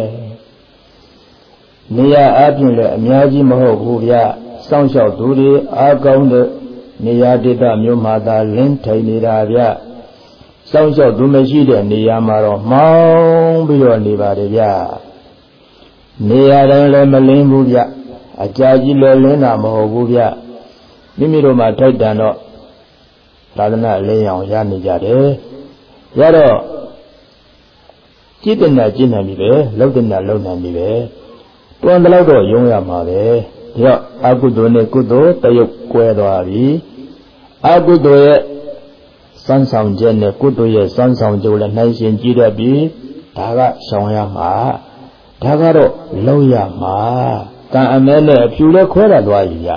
နေရာအပြင်လည်းအများကြီးမဟုတ်ဘူးဗျစောင့်ရှောက်သူတွေအားကောင်းတဲ့နေရာဒေသမျိုးမှာသာလင်းထိုင်နေတာဗျစောင့်ရှောက်သူမရှိတဲ့နေရာမှာတော့မောင်းပြီးတော့နေပါတယ်ဗျနေရာတိုင်းလည်းမလင်းဘူးဗျအကြာကြီးလည်းလင်းတာမဟုတ်ဘူးဗျမိမိတို့မှာထိုက်တန်တော့သာသနာအလင်းရောင်ရနေကြတယ်ရတော့ကြည်တင်တာကြည်နိုင်ပြီပဲလှုပ်တင်တာလှုပ်နိုင်ပြီပဲတွန်တလောက်တော့ယုံရမှာပဲဒါတော့အကုသိုလ်နဲ့ကုသိုလ်တရုပ်ကွဲသွားပြီအကုသိုလ်ရဲ့စမ်းဆောင်ချက်နဲ့ကုသိုလ်ရဲ့စမ်းဆောင်ချက်လည်းနှိုင်းရှင်ကြည့်တတ်ပြီဒါကရှောင်ရမှာဒါကတော့လုံးရမှာကံအမဲနဲ့အဖြူလည်းခွဲရသွားပြီဗျ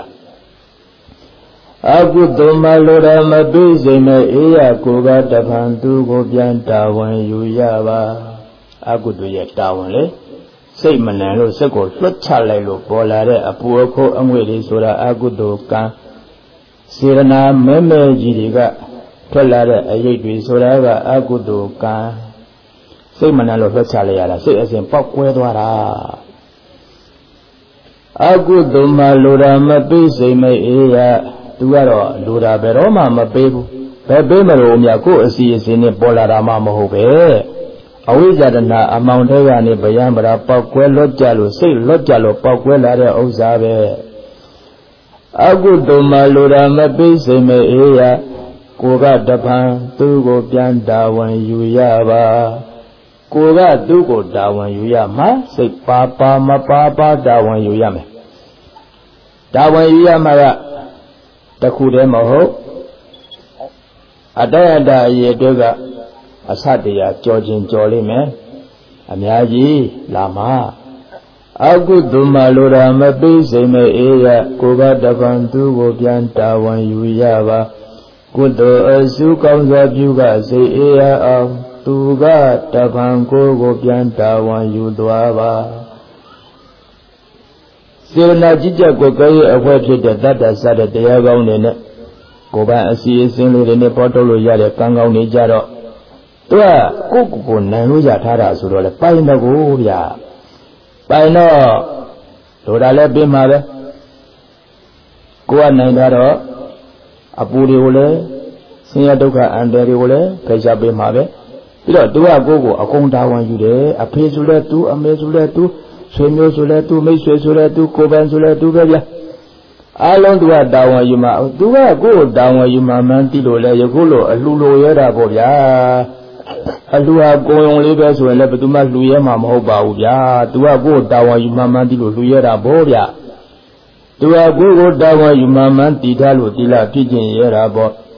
အကုသိုလ်မလိုရမပိစိမ့်မဲ့အေးရကိုကတဖန်သူကိုပြန်တာဝန်ယူရပါအကုသိုလ်ရဲ့တာဝန်လေစိတ်မလန်လို့စိတ်ကိုလွှတ်ချလိုက်လို့ပေါ်လာတဲ့အပူအခိုးအငွေ့တွေဆိုတာအကုသိုလ်ကံစေရနာမဲမဲကြီးတွေကထွက်လာတဲ့အရိပ်တွေဆိုတာကအကုသိုလ်ကံစိတ်မလန်လို့လွှတ်ချလိုက်ရတာစိတ်အစဉ်ပေါက်ကွဲသွားတာအကုသိုလ်မလိုရမပိစိမ့်မဲ့အေးရသူကတော့လူတာဘယ်တော့မှမပေးဘူးဘယ်ပေးမလို့မြတ်ကိုယ်အစီအစဉ်နဲ့ပေါ်လာတာမှမဟုတ်ပဲအဝိဇ္ဇာတဏအမောင်ထဲကနေဗျံပရာပေါက်ကွဲလွတ်ကြလို့စိတ်လွတ်ကြလို့ပေါက်ကွဲလာတဲ့ဥစ္စာပဲအကုသိုလ်မလိုတာမပိစိမ့်မဲ့အေးရကိုကတဖန်သူ့ကိုပြန်တာဝန်ယူရပါကိုကသူ့ကိုတာဝန်ယူရမှာစိတ်ပါပါမပါပါတာဝန်ယူရမယ်တာဝန်ယူရမှာကတခုတည်းမဟုတ်အတ္တအရေအတွက်ကအစတရားကြော်ခြင်းကြော်လိမ့်မယ်အများကြီးလာမှာအကုသိုလ်မလိုတာမပိစိမ့်မဲ့အေးရကိုကတပံသူကိုပြန်တာဝန်ယူရပါကုသိုလ်အစုကောင်းစွာပြုကစိတ်အေးရအောင်သူကတပံကိုပြန်တာဝန်ယူသွားပါစေရနာจิตကိုကဲရဲ့အခွဲဖြစ်တဲ့တတ္တစတဲ့တရားကောင်းတွေနဲ့ကိုယ်ပိုင်အစီအစဉ်လေးတွေနဲ့ပေါ်ထုတ်လို့ရတဲ့ကံကောင်းတွေကြတော့သူကကိုနိုင်လို့ရထားတာဆိုတော့လေပိုင်တော့ကိုဗျာပိုင်တော့လိုတာလည်းပြင်မှာပဲကိုကနိုင်တာတော့အပူတွေကိုလည်းဆင်းရဲဒုက္ခအန္တရာယ်တွေကိုလည်းဖယ်ရှားပေးမှာပဲပြီးတော့သူကကိုအကုန်တာဝန်ယူတယ်အဖေဆိုလဲသူအမေဆိုလဲသူဆွေမျိုးဆိုလဲသူမိတ်ဆွေဆိုလဲသူကိုယ်ပိုင်ဆိုလဲသူပဲဗျာအားလုံးသူကတာဝန်ယူမှာသူကကိုယ်တာဝန်ယူမှာမှန်းသိလို့လဲယခုလိုအလှလိုရတာပေါ့ဗျာအလှဟာကိုယ်ုံလေးပဲဆိုရင်လည်းဘယ်သူမှလှူရဲမှာမဟုတ်ပါဘူးဗျာသူကကိုယ်တာဝန်ယူမှာမှန်းသိလို့လှူရတာပေါ့ဗျာသူကကိုယ်တာဝန်ယူမှာမှန်းသိထားလို့တိလဖြစ်ခြင်းရတာပေါ့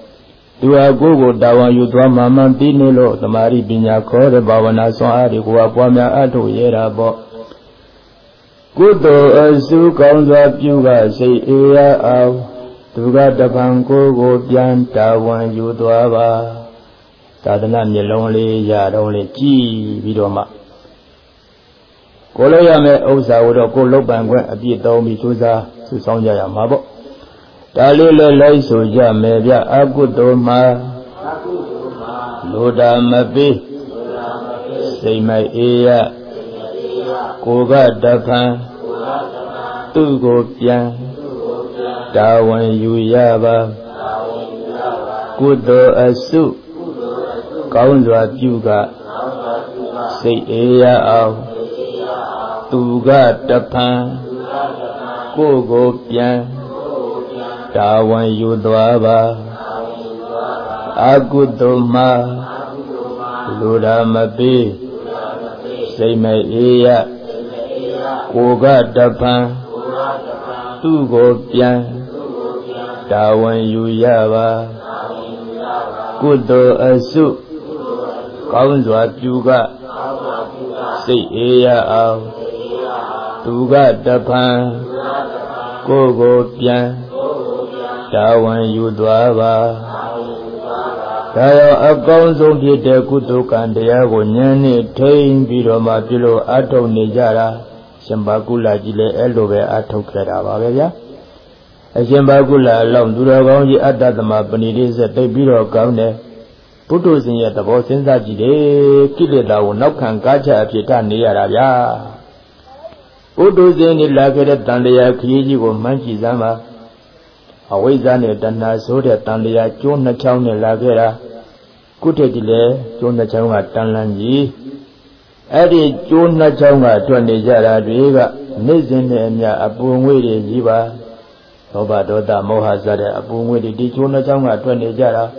သူဟာကိုယ်ကိုတာဝန်ယူသွားမှမှန်သိနေလို့သမာဓိပညာခေါ်တဲ့ဘာဝနာဆွမ်းအားတွေကိုပွားများအထုတ်ရတာပေါ့ကုသိုလ်အစုကောင်းစွာပြုကစိတ်အေးရအောင်သူကတပံကိုယ်ကိုပြန်တာဝန်ယူသွားပါသာသနာမျက်လုံးလေးရတော့လေကြည်ပြီးတော့မှကိုလို့ရမယ်ဥစ္စာကိုတော့ကိုလုတ်ပံခွင့်အပြည့်သုံးပြီးစူးစားစုဆောင်ကြရမှာပေါ့ဒါလေးလည်းလိုက်ဆိုကြမယ်ဗျအကုသိုလ်မှာလူတာမပေးစိတ်မအေးရကိုကတဖန်သူ့ကိုပြန်တာဝန်ယူရပါကုသိုလ်အစုကောင်းစွာပြုကစိတ်အေးရအောင်သူကတဖန်ကိုယ်ကိုပြန်တာဝန်ယူသွားပါအကုသိုလ်မှာလူတာမပေးစိတ်မအေးရကိုယ်ကတဖန်သူ့ကိုပြန်တာဝန်ယူရပါကုသိုလ်အစုကောင်းစွာပြုကစိတ်အေးရအောင်သူကတဖန်ကိုယ်ကိုပြန်တာဝန်ယူသွားပါဒါရောအကောင်းဆုံးဖြစ်တဲ့ကုသိုလ်ကံတရားကိုဉာဏ်နဲ့ထိန်းပြီးတော့မှပြုလို့အထုတ်နေကြတာရှင်ဘာကုလကြီးလည်းအဲ့လိုပဲအထုတ်ခဲ့တာပါပဲဗျာအရှင်ဘာကုလအလောင်းသူတော်ကောင်းကြီးအတ္တသမပဏိတိစက်သိပြီးတော့ကောင်းတယ်ဘုဒ္ဓရှင်ရဲ့သဘောစဉ်းစားကြည့်တယ်ကိလေသာကိုနောက်ခံကားချအဖြစ်ထားနေရတာဗျာဘုဒ္ဓရှင်นี่လာခဲ့တဲ့တန်တရားခရီးကြီးကိုမှန်းကြည့်စမ်းပါအဝိဇ္ဇာနဲ့တဏှာဆိုတဲ့တန်တရားကျိုးနှစ်ချောင်းနဲ့လာခဲ့တာကုဋ္ဌတိလေကျိုးနှစ်ချောင်းကတန်လန်းကြီးအဲ့ဒီကျိုးနှစ်ချောင်းကထွက်နေကြတာတွေကနေ့စဉ်နဲ့အမျှအပူငွေ့တွေကြီးပါလောဘဒေါသမောဟစတဲ့အပူငွေ့တွေဒီကျိုးနှစ်ချောင်းကထွက်နေကြတာ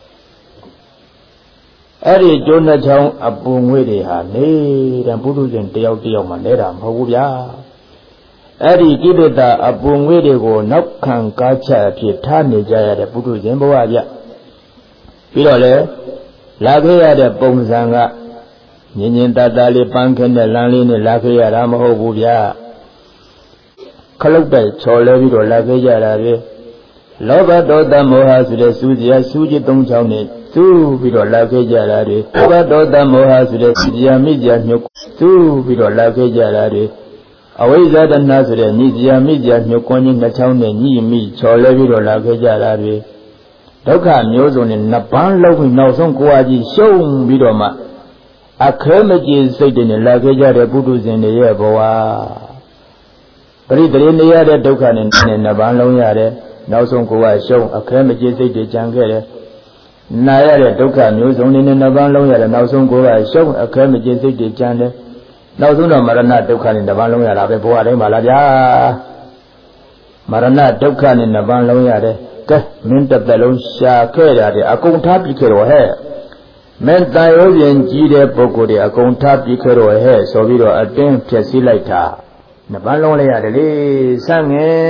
အဲ့ဒီကျိုးနှစ်ချောင်းအပူငွေ့တွေဟာနေတဲ့ပုထုဇဉ်တယောက်တယောက်မှနေတာမဟုတ်ဘူးဗျာအဲ့ဒီကိလေသာအပူငွေ့တွေကိုနောက်ခံကားချအဖြစ်ထားနေကြရတဲ့ပုထုဇဉ်ဘဝဗျပြီးတော့လေလာခဲ့ရတဲ့ပုံစံကညင်ညင်တတလေးပန်းခင်းတဲ့လမ်းလေးနဲ့လာခဲ့ရတာမဟုတ်ဘူးဗျခလုတ်တိုက်ချော်လဲပြီးတော့လာခဲ့ကြတာလေလောဘဒေါသမောဟဆိုတဲ့စူးစရာစူးကြီး၃ချောင်းနဲ့စူးပြီးတော့လာခဲ့ကြတာလေလောဘဒေါသမောဟဆိုတဲ့စီယာမိကြာညှုပ်စူးပြီးတော့လာခဲ့ကြတာလေအဝိဇ္ဇာတဏှာဆိုတဲ့ညစီယာမိကြာညှုပ်ကွန်းကြီးနှစ်ချောင်းနဲ့ညှိမိချော်လဲပြီးတော့လာခဲ့ကြတာလေဒုက္ခမျိုးစုံနဲ့နှစ်ပန်းလုံးပြီးနောက်ဆုံးကိုယ်အကြီးရှုံးပြီးတော့မှအခဲမကြေစိတ်တွေနဲ့လာခဲ့ကြတဲ့ပုထုဇဉ်တွေရဲ့ဘဝပရိသေနေရတဲ့ဒုက္ခနဲ့နှစ်ပန်းလုံးရတယ်နောက်ဆုံးကိုယ်ကရှုံးအခဲမကြေစိတ်တွေကြံခဲ့တယ်နာရတဲ့ဒုက္ခမျိုးစုံနဲ့နှစ်ပန်းလုံးရတယ်နောက်ဆုံးကိုယ်ကရှုံးအခဲမကြေစိတ်တွေကြံတယ်နောက်ဆုံးတော့မရဏဒုက္ခနဲ့နှစ်ပန်းလုံးရတာပဲဘဝတိုင်းပါလားဗျာမရဏဒုက္ခနဲ့နှစ်ပန်းလုံးရတယ်ကဲမင်းတစ်သက်လုံးရှာခဲ့ရတယ်အကုန်ထားပြီးခဲ့တော့ဟဲ့မင်းတန်ရုံးရင်ကြီးတဲ့ပုဂ္ဂိုလ်တွေအကုန်ထားပြီးခဲ့တော့ဟဲ့ဆိုပြီးတော့အတင်းဖြည့်ဆည်းလိုက်တာနှစ်ပန်းလုံးလိုက်ရတယ်လေဆန်းင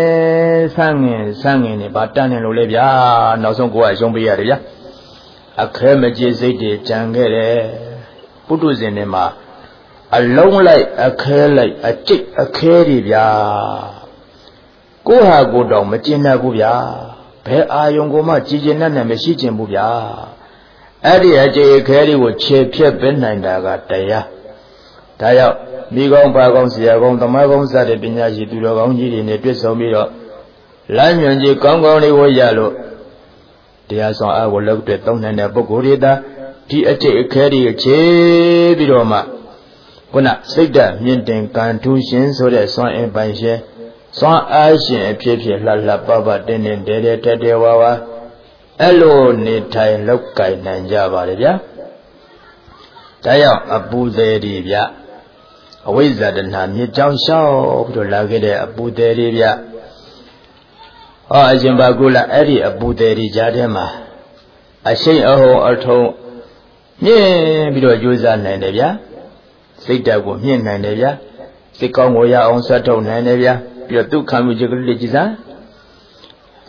ယ်နေပါတန်းနေလို့လေဗျာနောက်ဆုံးကိုယ်ကရှုံးပေးရတယ်ဗျာအခဲမကြေစိတ်တွေကြံခဲ့တယ်ပုထုဇဉ်တွေမှာအလုံးလိုက်အခဲလိုက်အကျိတ်အခဲတွေဗျာကိုဟာကိုတောင်မကျင်တတ်ဘူးဗျာဘယ်အာယုံကိုမှကြည်ကျင်တတ်နဲ့မရှိကျင်ဘူးဗျာအဲ့ဒီအကျိတ်အခဲတွေကိုခြေဖြတ်ပေးနိုင်တာကတရားဒါကြောင့်မိကောင်းဘာကောင်းဆရာကောင်းသမားကောင်းစတဲ့ပညာရှိသူတော်ကောင်းကြီးတွေနဲ့တွေ့ဆုံပြီးတော့လမ်းညွှန်ကြီးကောင်းကောင်းလေးကိုရလို့တရားဆောင်အားကိုလောက်တဲ့သုံးနိုင်တဲ့ပုဂ္ဂိုလ်တွေသာဒီအကျိတ်အခဲတွေခြေပြီးတော့မှခုနစိတ်ဓာတ်မြင့်တင်ကံထူးရှင်ဆိုတဲ့စွမ်းအင်ပိုင်ရှင်စွမ်းအားရှင်အဖြစ်ဖြစ်လှလှပပတင်းတင်းတဲတဲတဲတဲဝါဝါအဲ့လိုနေထိုင်လောက်ကင်နိုင်ကြပါလေဗျာဒါကြောင့်အပူသေးတွေဗျအဝိဇ္ဇာတဏှာမြေကြောင်းလျှောက်ပြီးတော့လာခဲ့တဲ့အပူသေးတွေဗျဟောအရှင်ဘာကုလအဲ့ဒီအပူသေးတွေကြားထဲမှာအရှိန်အဟုန်အထုံမြင့်ပြီးတော့ကြိုးစားနိုင်တယ်ဗျာစိတ်ဓာတ်ကိုမြင့်နိုင်တယ်ဗျာစိတ်ကောင်းကိုရအောင်ဆက်ထုတ်နိုင်တယ်ဗျာပြီးတော့ဒုက္ခမှုจิตကလေးကြည်စား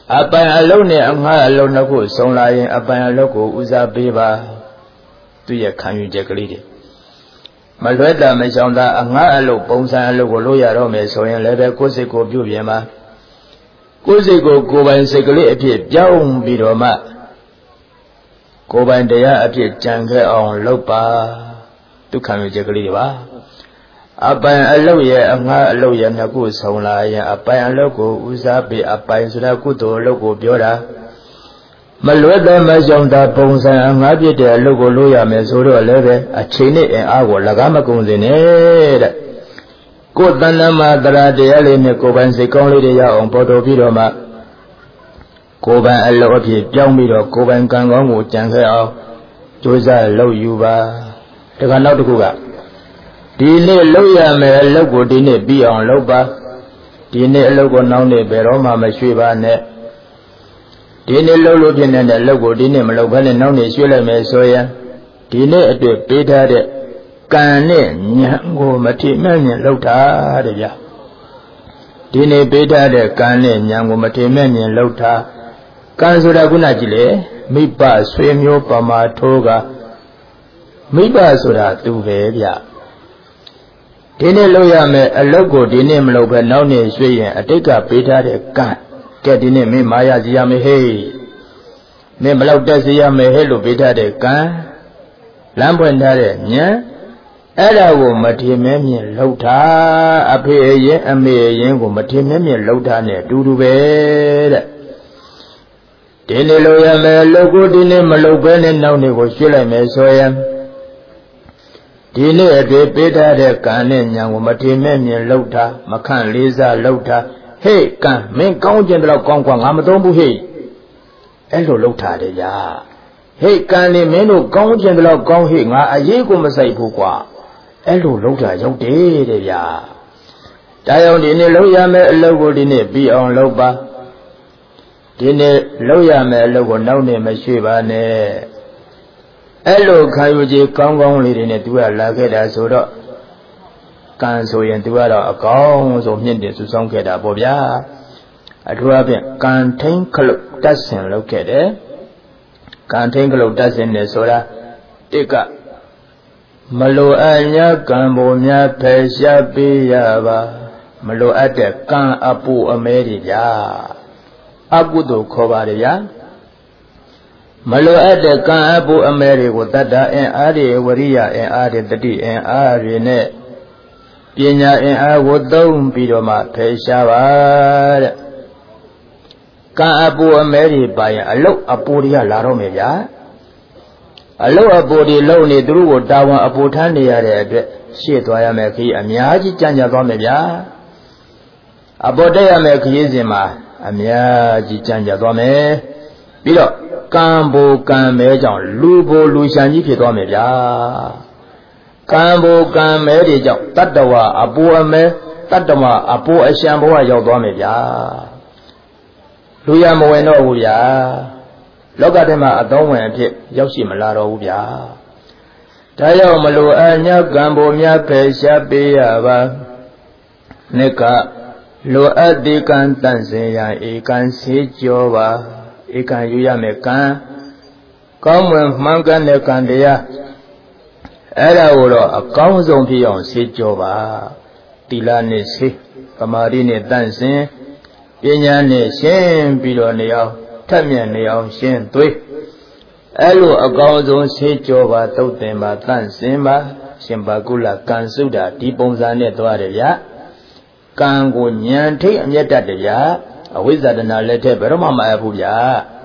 အပိုင်အလုံးနဲ့အငှားအလုံးနှစ်ခုဆုံလာရင်အပိုင်အလုံးကိုဦးစားပေးပါသူရဲ့ခံယူချက်ကလေးတွေမလွဲတာမရှောင်တာအငှားအလုံးပုံစံအလုံးကိုလို့ရတော့မယ်ဆိုရင်လည်းပဲကိုယ်စိတ်ကိုပြုပြင်ပါကိုယ်စိတ်ကိုကိုယ်ပိုင်စိတ်ကလေးအဖြစ်ပြောင်းပြီးတော့မှကိုယ်ပိုင်တရားအဖြစ်ကြံခဲ့အောင်လုပ်ပါဒုက္ခမျိုးချက်ကလေးတွေပါအပိုင်အလုပ်ရဲ့အငှားအလုပ်ရဲ့နှစ်ခုဆုံလာရင်အပိုင်အလုပ်ကိုဦးစားပေးအပိုင်ဆိုတာကုသိုလ်အလုပ်ကိုပြောတာမလွဲတဲ့မရှောင်တာပုံစံအငှားပြတဲ့အလုပ်ကိုလို့ရမယ်ဆိုတော့လည်းပဲအချိန်နဲ့အင်အားကို၎င်းမကုန်စေနဲ့တဲ့ကိုယ်တဏ္ဍမှာတရားတရားလေးနဲ့ကိုယ်ပိုင်စိတ်ကောင်းလေးတွေရအောင်ပေါ်တော်ပြီးတော့မှကိုယ်ပိုင်အလုပ်အဖြစ်ပြောင်းပြီးတော့ကိုယ်ပိုင်ကံကောင်းကိုကြံခဲ့အောင်ကြိုးစားလုပ်ယူပါတခါနောက်တစ်ခုကဒီနေ့လုပ်ရမယ်အလုပ်ကိုဒီနေ့ပြီးအောင်လုပ်ပါဒီနေ့အလုပ်ကိုနောက်နေ့ဘယ်တော့မှမရွှေ့ပါနဲ့ဒီနေ့လုပ်လို့ဖြစ်နေတဲ့အလုပ်ကိုဒီနေ့မလုပ်ဘဲနဲ့နောက်နေ့ရွှေ့လိုက်မယ်ဆိုရင်ဒီနေ့အတွက်ပေးထားတဲ့ကံနဲ့ဉာဏ်ကိုမထိမဲ့မြင်လုပ်တာတဲ့ဗျာဒီနေ့ပေးထားတဲ့ကံနဲ့ဉာဏ်ကိုမထိမဲ့မြင်လုပ်တာကံဆိုတာခုနကြည့်လေမိဘဆွေမျိုးပမာထိုးကမိဘဆိုတာသူပဲဗျဒီနေ့လုပ်ရမယ်အလုပ်ကိုဒီနေ့မလုပ်ဘဲနောက်နေ့ရွှေ့ရင်အတိတ်ကပေးထားတဲ့ကံကဲဒီနေ့မင်းမာရစီရမယ်ဟေးမင်းမလောက်တက်စီရမယ်ဟဲ့လို့ပေးထားတဲ့ကံလမ်းပွင့်ထားတဲ့ဉာဏ်အဲ့ဒါကိုမထင်မဲ့မြင်လှုပ်တာအဖေရင်အမေရင်ကိုမထင်မဲ့မြင်လှုပ်တာနဲ့အတူတူပဲတဲ့ဒီနေ့လုပ်ရမယ်အလုပ်ကိုဒီနေ့မလုပ်ဘဲနဲ့နောက်နေ့ကိုရွှေ့လိုက်မယ်ဆိုရင်ဒီနေ့အတွေ့ပေးထားတဲ့ကံနဲ့ဉာဏ်ကိုမထင်မဲ့မြင်လှုပ်တာမခန့်လေးစားလှုပ်တာဟေ့ကံမင်းကောင်းကျင်တော့ကောင်းกว่าငါမသုံးဘူးဟေ့အဲ့လိုလှုပ်တာတယ်ဗျာဟေ့ကံနေမင်းတို့ကောင်းကျင်တော့ကောင်းဟေ့ငါအရေးကိုမဆိုင်ဘူးกว่าအဲ့လိုလှုပ်တာရောက်တယ်တဲ့ဗျာဒါကြောင့်ဒီနေ့လှုပ်ရမယ်အလုပ်ကိုဒီနေ့ပြီးအောင်လုပ်ပါဒီနေ့လှုပ်ရမယ်အလုပ်ကိုနောက်နေ့မရွှေ့ပါနဲ့အဲ့လိုခံယူကြကောင်းကောင်းလေးတွေနဲ့သူကလာခဲ့တာဆိုတော့ကံဆိုရင်သူကတော့အကောင်းဆုံးမြင့်တင်စုဆောင်ခဲ့တာပေါ့ဗျာအထူးအဖြင့်ကံထိန်ခလုတ်တတ်ဆင်လုပ်ခဲ့တယ်ကံထိန်ခလုတ်တတ်ဆင်တယ်ဆိုတာတစ်ကမလိုအပ်ညာကံပေါ်များဖယ်ရှားပေးရပါမလိုအပ်တဲ့ကံအပူအမဲတွေဗျာအကုသိုလ်ခေါ်ပါတယ်ဗျာမလိုအပ်တဲ့ကံအပူအမဲတွေကိုတတ္တအင်အားတွေဝရိယအင်အားတွေတတိအင်အားတွေနဲ့ပညာအင်အားကိုသုံးပြီးတော့မှဖယ်ရှားပါတဲ့ကံအပူအမဲတွေပါရင်အလုတ်အပူတွေကလာတော့မယ်ဗျာအလုတ်အပူတွေလုံနေသူတို့ကိုတာဝန်အပူထမ်းနေရတဲ့အတွက်ရှေ့သွားရမယ်ခရီးအများကြီးကြံ့ကြာသွားမယ်ဗျာအပေါ်တက်ရမယ်ခရီးစဉ်မှာအများကြီးကြံ့ကြာသွားမယ်ပြီးတော့ကံဘူကံမဲကြောင့်လူဘူလူရှန်ကြီးဖြစ်သွားမယ်ဗျာကံဘူကံမဲတွေကြောင့်တတ္တဝအပူအမဲတတ္တဝအပူအရှံဘဝရောက်သွားမယ်ဗျာလူရမဝင်တော့ဘူးဗျာလောကထဲမှာအသုံးဝင်အဖြစ်ရောက်ရှိမလာတော့ဘူးဗျာဒါကြောင့်မလိုအပ်ညာကံဘူများဖယ်ရှားပေးရပါနှစ်ကလိုအပ်သည်ကံတန့်စင်ရန်ဧကံစေကြောပါဧကံယူရမယ်ကံကောင်းမွန်မှန်ကန်တဲ့ကံတရားအဲ့ဒါကိုတော့အကောင်းဆုံးဖြစ်အောင်စေကြောပါသီလနဲ့စေသမာဓိနဲ့တန့်စင်ပညာနဲ့ရှင်းပြီးတော့နေအောင်ထက်မြက်နေအောင်ရှင်းသွေးအဲ့လိုအကောင်းဆုံးစေကြောပါသုတ်သင်ပါတန့်စင်ပါရှင်ဘာကုလကံစုတာဒီပုံစံနဲ့သွားတယ်ဗျာကံကိုဉာဏ်ထိတ်အမျက်တတ်တယ်ဗျာအဝိဇ္ဇာတဏလက်ထက်ဘယ်တော့မှမအပ်ဘူးဗျာ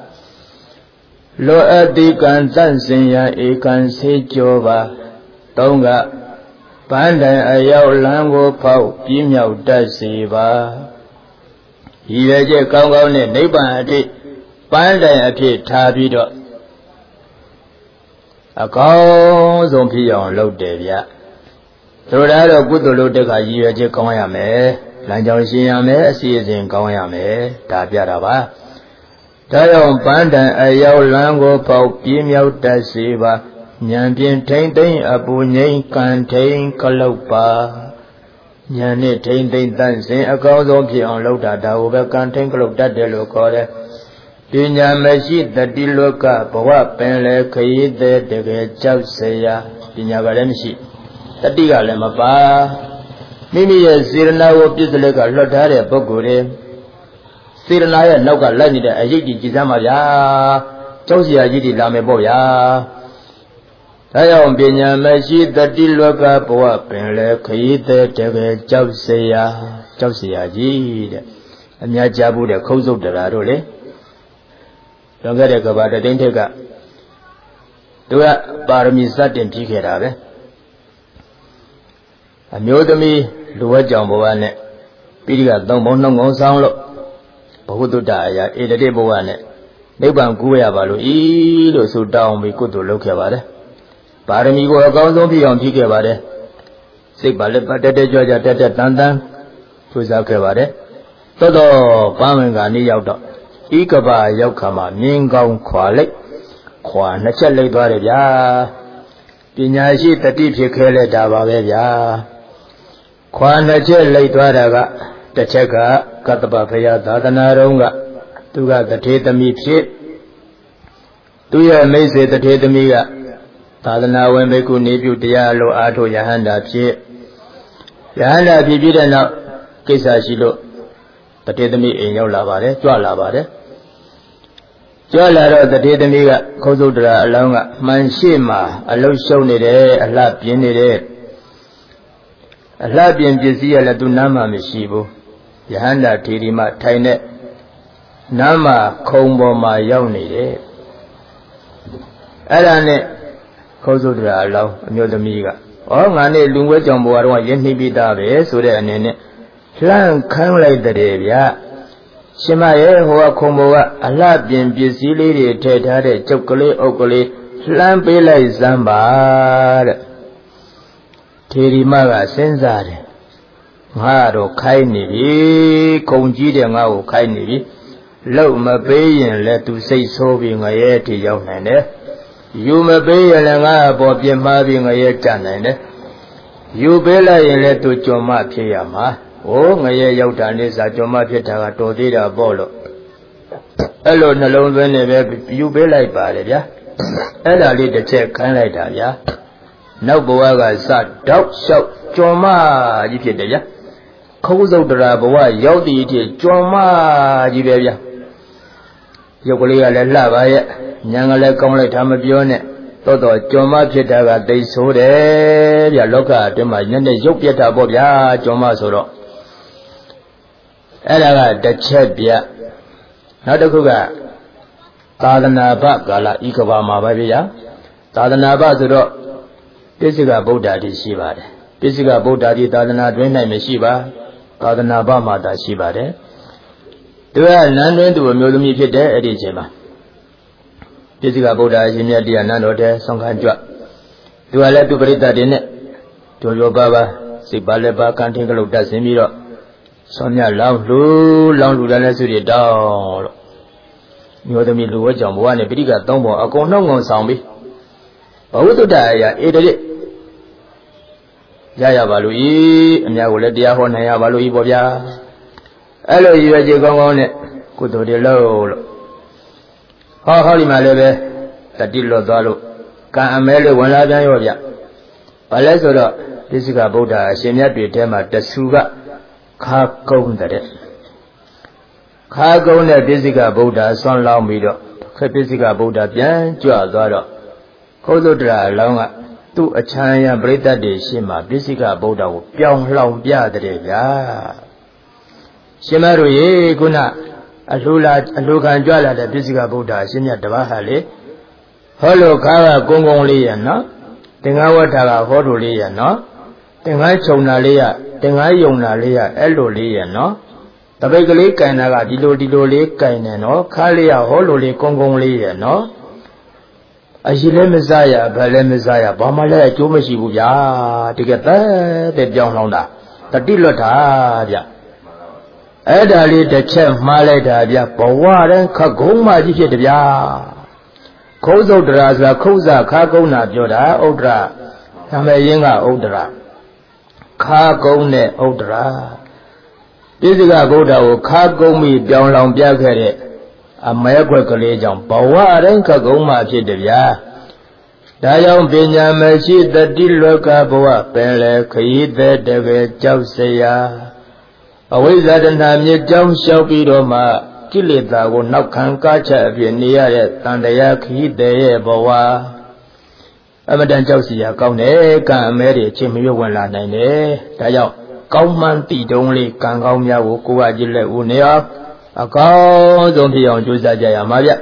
လောအပ်သည်ကံတန့်စင်ရန်ဧကံစေကြောပါသုံးကပန်းတိုင်အရောက်လမ်းကိုဖောက်ပြင်းမြောက်တတ်စေပါရည်ရွယ်ချက်ကောင်းကောင်းနဲ့နိဗ္ဗာန်အထိပန်းတိုင်အဖြစ်ထားပြီးတော့အကောင်းဆုံးဖြစ်အောင်လုပ်တယ်ဗျဆိုတော့ကုသိုလ်လုပ်တဲ့အခါရည်ရွယ်ချက်ကောင်းရမယ်လမ်းကြောင်းရှင်းရမယ်အစီအစဉ်ကောင်းရမယ်ဒါပြတာပါဒါကြောင့်ပန်းတိုင်အရောက်လမ်းကိုဖောက်ပြင်းမြောက်တတ်စေပါဉာဏ်ဖြင့်ထိမ့်သိမ့်အပူငိမ့်ကံထိန်ခလုတ်ပါဉာဏ်နဲ့ထိမ့်သိမ့်တန့်စင်အကောင်းဆုံးဖြစ်အောင်လုပ်တာဒါကိုပဲကံထိန်ခလုတ်တတ်တယ်လို့ခေါ်တယ်ပညာမရှိတတိလောကဘဝပင်လေခရီးသည်တကယ်ကြောက်စရာပညာကလည်းမရှိတတိကလည်းမပါမိမိရဲ့စေရနာကိုပြစ်စလက်ကလွတ်ထားတဲ့ပုဂ္ဂိုလ်တွေစေရနာရဲ့နောက်ကလိုက်နေတဲ့အရေးကြီးကြည်စမ်းပါဗျာကြောက်စရာကြီးတွေလာမယ်ပေါ့ဗျာဒါကြောင့်ပညာမရှိတတိလောကဘဝပင်လေခရီးသည်တကယ်ကြောက်စရာကြီးတဲ့အများကြားဘူးတဲ့ခုံးစုပ်တရာတို့လေလွန်ခဲ့တဲ့ကဘာတသိန်းထက်ကသူကပါရမီစတင်ပြီးခဲ့တာပဲအမျိုးသမီးလူဝဲကြောင်ဘဝနဲ့ပိဋကသုံးဘုံနှုံငုံဆောင်လို့ဘဝတုတ္တအရာဧတတိဘဝနဲ့နိဗ္ဗာန်ကူးရပါလို့ဤလို့ဆိုတောင်းပြီးကုသိုလ်လုပ်ခဲ့ပါတယ်ပါရမီကိုအကောင်းဆုံးဖြစ်အောင်ဖြည့်ခဲ့ပါတယ်စိတ်ပါလက်ပတ်တက်ကြွကြတက်တန်တန်ထူစားခဲ့ပါတယ်တော်တော်ပန်းဝင်ကနေ့ရောက်တော့ဤကဘာရောက်ခါမှာမြင်းကောင်းခွာလိုက်ခွာနှစ်ချက်လိုက်သွားတယ်ဗျာပညာရှိတတိဖြစ်ခဲလဲတာပါပဲဗျာခွာနှစ်ချက်လိုက်သွားတာကတစ်ချက်ကကတ္တပဖရာသာသနာတော်ကသူကတထေသမီးဖြစ်သူရဲ့မိတ်ဆွေတထေသမီးကသာသနာဝင်ဘိက္ခုနေပြုတရားလိုအားထုတ်ယဟန္တာဖြစ်ပြီးတဲ့နောက်ကိစ္စရှိလို့တထေသမီးအိမ်ရောက်လာပါတယ်ကြွလာပါတယ်ကြွလာတော့တထေသမီးကခုံးစုပ်တရာအလောင်းကမှန်ရှိမှအလုရှုံနေတယ်အလှပြင်းနေတယ်အလှပြင်းပစ္စည်းရလည်းသူနားမှာမရှိဘူးယဟန္တာထေရီမထိုင်တဲ့နားမှာခုံပေါ်မှာရောက်နေတယ်အဲ့ဒါနဲ့ခုံးစုပ်တရာအလောင်းအမျိုးသမီးကငါနဲ့လူငွေကြောင်ဘဝတော့ရင်းနှီးပြီးသားပဲဆိုတဲ့အနေနဲ့လှမ်းခန်းလိုက်တဲ့ဗျာရှင်မရဲ့ဟိုကခုံဘောကအလှပြင်ပစ္စည်းလေးတွေထည့်ထားတဲ့ကျုပ်ကလေးအုပ်ကလေးလှမ်းပေးလိုက်စမ်းပါတဲ့ထေရီမကစဉ်းစားတယ်ငါတော့ခိုင်းနေပြီခုံကြီးတဲ့ငါ့ကိုခိုင်းနေပြီလောက်မပေးရင်လည်းသူစိတ်ဆိုးပြီးငရဲတီရောက်နိုင်တယ်ယူမပေးရင်လည်းငါအပေါ်ပြင်းမှားပြီးငရဲကြနိုင်တယ်ယူပေးလိုက်ရင်လည်းသူကြုံမဖြစ်ရမှာငရဲရောက်တာနေစာကြုံမဖြစ်တာကတော်သေးတာပေါ့လို့အဲ့လိုနှလုံးသွင်းနေပဲယူပေးလိုက်ပါလေဗျာအဲ့ဒါလေးတစ်ချက်ခိုင်းလိုက်တာဗျာနောက်ဘဝကစတောက်လျှောက်ကြုံမကြီးဖြစ်တယ်ဗျာခုံးစုပ်တရာဘဝရောက်သည့်အထိကြုံမကြီးပဲဗျာရုပ်ကလေးကလည်းလှပါရဲ့ဉာဏ်ကလည်းကောင်းလိုက်တာမပြောနဲ့တော့ကြုံမဖြစ်တာကသိဆိုးတယ်ဗျာလောကအတွင်းမှာညနေရုပ်ပြတ်တာပေါ့ဗျာကြုံမဆိုတော့အဲ့ဒါကတစ်ချက်ပြနောက်တစ်ခုကသာသနာ့ဘကာလဤကဘာမှာပဲဗျာသာသနာ့ဘဆိုတော့ပိစိကဗုဒ္ဓတိရှိပါတယ်ပိစိကဗုဒ္ဓတိသာသနာတွင်၌မရှိပါသာသနာ့ဘမှာသာရှိပါတယ်သူကနန်းတွင်သူအမျိုးသမီးဖြစ်တဲ့အဲ့ဒီအချိန်မှာပိစိကဗုဒ္ဓအရှင်မြတ်တရားနန်းတော်တဲ့ဆုံးခန်းကြွသူကလည်းသူပရိသတ်တွေနဲ့ကြောပါစိတ်ပါလက်ပါကံထင်းကလေးတက်ဆင်းပြီးတော့ဆောင်းမြလောင်းလူတယ်လည်းစုရတောင်းလို့မျိုးသမီးလူဝဲကြောင့်ဘဝနဲ့ပိဋကသုံးပုံအကုန်နှုံငုံဆောင်ပြီးဘဝတုတ္တအရာဧတရိရပါလို့ဤအများကိုလည်းတရားဟောနိုင်ရပါလို့ဤပေါ့ဗျာအဲ့လိုရွယ်ချေကောင်းကောင်းနဲ့ကုသိုလ်တွေလုပ်လို့ဟောဒီမှာလည်းပဲတတိလွတ်သွားလို့ကံအမဲလို့ဝင်လာပြန်ရောဗျဘာလဲဆိုတော့ပိစိကဗုဒ္ဓအရှင်မြတ်တွေထဲမှာတဆူကခါကုန်းတဲ့ခါကုန်းတဲ့ပိစိကဗုဒ္ဓဆွမ်းလောင်းပြီးတော့ပိစိကဗုဒ္ဓပြန်ကြွသွားတော့ခုံးစုတရာအလောင်းကသူ့အချမ်းရပရိသတ်တွေရှေ့မှာပိစိကဗုဒ္ဓကိုပြောင်းလှောင်ပြတဲ့ဗျာရှင်မတို့ရေခုနအလှခံကြွလာတဲ့ပိစိကဗုဒ္ဓအရှင်မြတ်တပါးဟာလေဟောလို့ခါကကုန်းကုန်းလေးရနော်သင်္ဃဝတ္ထကဟောတို့လေးရနော်သင်္ဃခြုံတာလေးရသင်္ဃယုံတာလေးရအဲ့လိုလေးရနော်တပိတ်ကလေးကင်တာကဒီလိုလေးကင်နေနော်ခါလေးရဟောလိုလေးကုန်းကုန်းလေးရနော်အရှိလည်းမစားရဗလည်းမစားရဘာမှလည်းအကျိုးမရှိဘူးဗျာတကယ်တဲ့ပြောင်းလောင်းတာတတိလွတ်တာဗျအဲ့ဒါလေးတစ်ချက်မှားလိုက်တာဗျဘဝတန်းခက်ကုန်းမှကြီးဖြစ်တယ်ဗျာခုံးစုပ်တရာဆိုတာခုံးစားခါကုန်းတာပြောတာဥဒ္ဒရာနာမည်ရင်းကဥဒ္ဒရာခါကုန်းနဲ့ဥဒ္ဒရာပိစိကဗုဒ္ဓကိုခါကုန်းပြီးပြောင်းလောင်ပြခဲ့တဲ့အမဲခွက်ကလေးကြောင့်ဘဝတိုင်းခက်ကုန်မှဖြစ်တယ်ဗျာဒါကြောင့်ပညာမရှိတတိလောကဘဝပင်လေခရီးသည်တကယ်ကြောက်စရာအဝိဇ္ဇာတဏှာမြေကြောင်းလျှောက်ပြီးတော့မှကိလေသာကိုနောက်ခံကားချက်အဖြစ်နေရတဲ့တန်တရားခရီးသည်ရဲ့ဘဝအမတန်ကြောက်စရာကောင်းတယ်ကံအမဲတွေအချင်းမရွဝင်လာနိုင်တယ်ဒါကြောင့်ကောင်းမှန်တည်တုံးလေးကံကောင်းများကိုကိုယ်ကကြည့်လက်ဦးနေအောင်အကောင်းဆုံးဖြစ်အောင်ကြိုးစားကြရမှာဗျ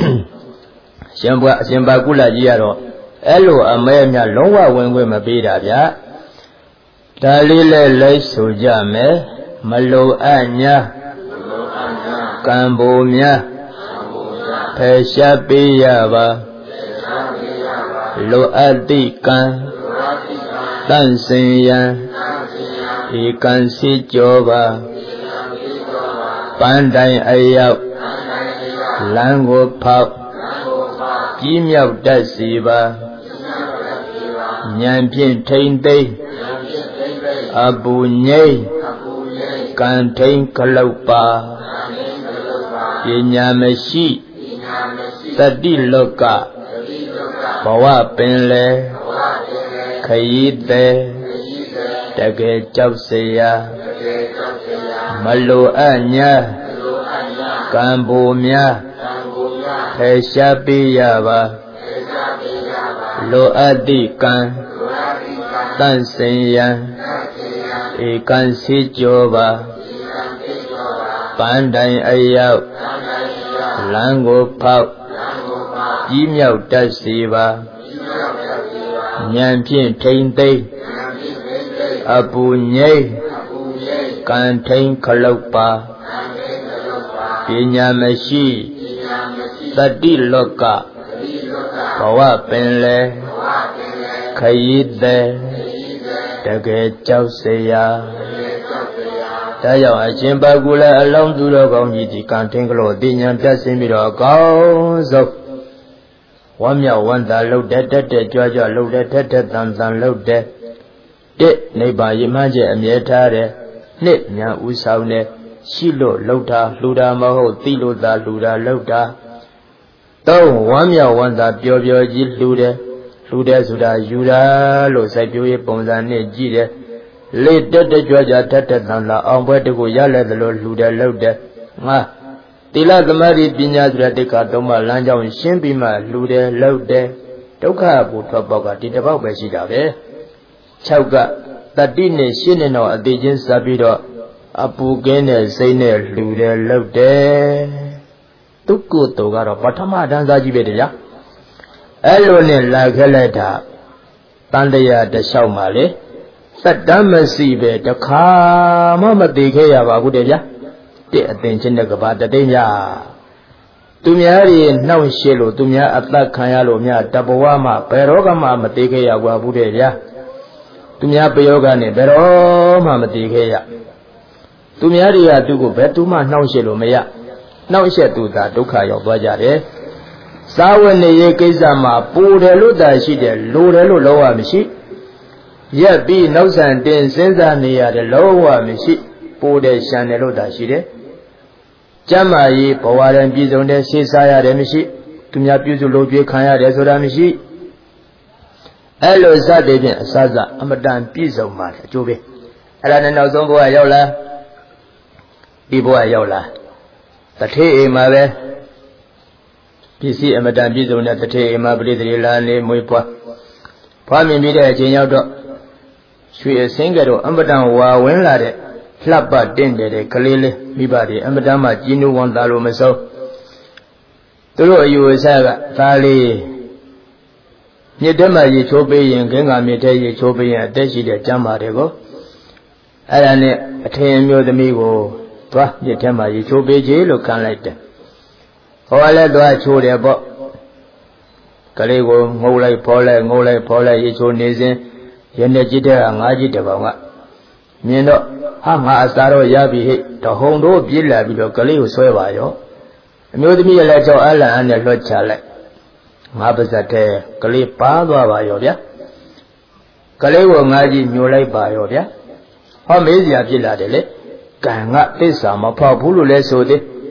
ရှင်ဘကုလကြီးကတော့အဲ့လိုအမဲများလုံးဝဝင်ခွင့်မပေးတာဗျဒါလေးလည်းလိုက်ဆိုကြမယ်မလိုအပ်ညာကံဘိုများဖယ်ရှားပေးရပါလိုအပ်သည့်ကံတန့်စင်ရန်ဤကံစီကြောပါပန်းတိုင်အရောက်လမ်းကိုဖောက်ကြီးမြောက်တတ်စီပါဉာဏ်ဖြင့်ထိမ့်သိမ့်အပူငိမ့်ကံထိန်ခလုတ်ပါပညာမရှိတတိလောကဘဝပင်လေခရီးသည်တကယ်ကြောက်စရာမလိုအပ်ညာကံဘိုများဖယ်ရှားပေးရပါလိုအပ်သည့်ကံတန့်စင်ရန်ဧကံစီကြောပါပန်းတိုင်အရောက်လမ်းကိုဖောက်ကြီးမြောက်တတ်စီပါဉာဏ်ဖြင့်ထိမ့်သိမ့်အပူငိမ့်ကံထိန်ခလုတ်ပါပညာမရှိတတိလောကဘဝပင်လေခရီးသည်တကယ်ကြောက်စရာဒါကြောင့်အရှင်ဘဂုလအလောင်းသူတော်ကောင်းကြီးဒီကံထင်းကလို့သိဉာဏ်ပြတ်စင်းပြီးတော့အကောင်းဆုံးဝမ်းမြောက်ဝမ်းသာလှုပ်တဲ့တက်တဲ့ကြွကြွလှုပ်တဲ့ထက်ထက်တန်တန်လှုပ်တဲ့တစ်နိဗ္ဗာန်ရည်မှန်းချက်အမြဲထားတဲ့နှစ်ညာဥဆောင်တဲ့ရှိလို့လှုပ်တာလှူတာမဟုတ်သိလို့သာလှူတာလှုပ်တာသုံးဝမ်းမြောက်ဝမ်းသာပျော်ပျော်ကြီးလှူတယ်ဆိုတာယူတာလို့စိုက်ပျိုးရေးပုံစံနဲ့ကြည့်တယ်လေတက်တက်ကြွကြွထက်ထက်တန်တန်အောင်ပွဲတကူရလဲသလိုလှူတယ်လှုပ်တယ်ငါသီလသမารိပညာဆိုတဲ့တိက္ခာသုံးပါးလမ်းကြောင်းရှင်းပြီးမှလှူတယ်လှုပ်တယ်ဒုက္ခကိုထွက်ပေါက်ကဒီတစ်ပေါက်ပဲရှိတာပဲ6ကတတိနဲ့ရှင်းနေတော့အသေးချင်းစပ်ပြီးတော့အပူကင်းတဲ့စိတ်နဲ့လှူတယ်လှုပ်တယ်သူကုသိုလ်ကတော့ပထမတန်းစားကြီးပဲတည်းဗျာအဲ့လိုနဲ့လာခဲ့လိုက်တာတန်တရားတစ်လျှောက်မှလေစက်တမ်းမရှိပဲတခါမှမသိခဲ့ရပါဘူးတည်းဗျာတဲ့အသင်ချင်းတဲ့ကဘာတသိညာသူများတွေနှောင့်ရှက်လို့သူများအသက်ခံရလို့များတဘဝမှာဘယ်တော့မှမသိခဲ့ရဘူးတည်းဗျာသူများပယောဂနဲ့ဘယ်တော့မှမသိခဲ့ရသူများတွေကသူ့ကိုဘယ်သူမှနှောင့်ရှက်လို့မရနှောင့်ရှက်သူသာဒုက္ခရောက်သွားကြတယ်စာဝတ်နေရေးကိစ္စမှာပူတယ်လို့သာရှိတယ်လိုတယ်လို့လုံးဝမရှိရက်ပြီးနောက်ဆန်တင်စဉ်းစားနေရတယ်လုံးဝမရှိပူတယ်ရှမ်းတယ်လို့သာရှိတယ်ကျမ်းမာရေးဘဝရင်ပြည်စုံတဲ့ဆေးစားရတယ်မရှိသူများပြုစုလို့ကြွေးခံရတယ်ဆိုတာမရှိအဲ့လိုစတဲ့ဖြင့်အစစအမတန်ပြည့်စုံပါတယ်အကျိုးပဲအဲ့ဒါနဲ့နောက်ဆုံးဘဝရောက်လာဒီဘဝရောက်လာတထေးအိမ်မှာပဲပစ္စည်းအမတန်ပြည့်စုံတဲ့တထေးအိမ်မှာပရိသေလာနေမွေးဖွားမြင်ပြီးတဲ့အချိန်ရောက်တော့ရွှေအစင်းကတော့အမတန်ဝါဝင်လာတဲ့လှပတင့်တယ်ကလေးလေးမိဘတွေအမတန်မှကြီးနူးဝမ်းသာလို့မဆုံးသူတို့အယူအဆကသားလေးမြစ်ထဲမှာရေချိုးပေးရင်ခင်းကမြစ်ထဲရေချိုးပေးရင်အသက်ရှိတဲ့ကျမ်းမာတွေကိုအဲ့ဒါနဲ့အထင်မျိုးသမီးကိုသွားမြစ်ထဲမှာရေချိုးပေးခြင်းလို့ခံလိုက်တယ်ဟောလည်းသွားချိုးတယ်ပေါ့ကလေးကိုငုံလိုက်ဖော်လိုက်ရေချိုးနေစဉ်ရနေကြည့်တဲ့ငါးကြီးတစ်ကောင်ကမြင်တော့ဟာငါအစာတော့ရပြီဟဲ့တဟုန်တို့ပြေးလာပြီးတော့ကလေးကိုဆွဲပါရောအမျိုးသမီးလည်းကြောက်အလန့်နဲ့လွှတ်ချလိုက်ငါပါဇက်တဲ့ကလေးပါသွားပါရောဗျာကလေးကိုငါကြီးညှိုလိုက်ပါရောဗျာဟောမေးစရာဖြစ်လာတယ်လေကံကသစ္စာမဖောက်ဘူးလို့လဲဆိုသေးက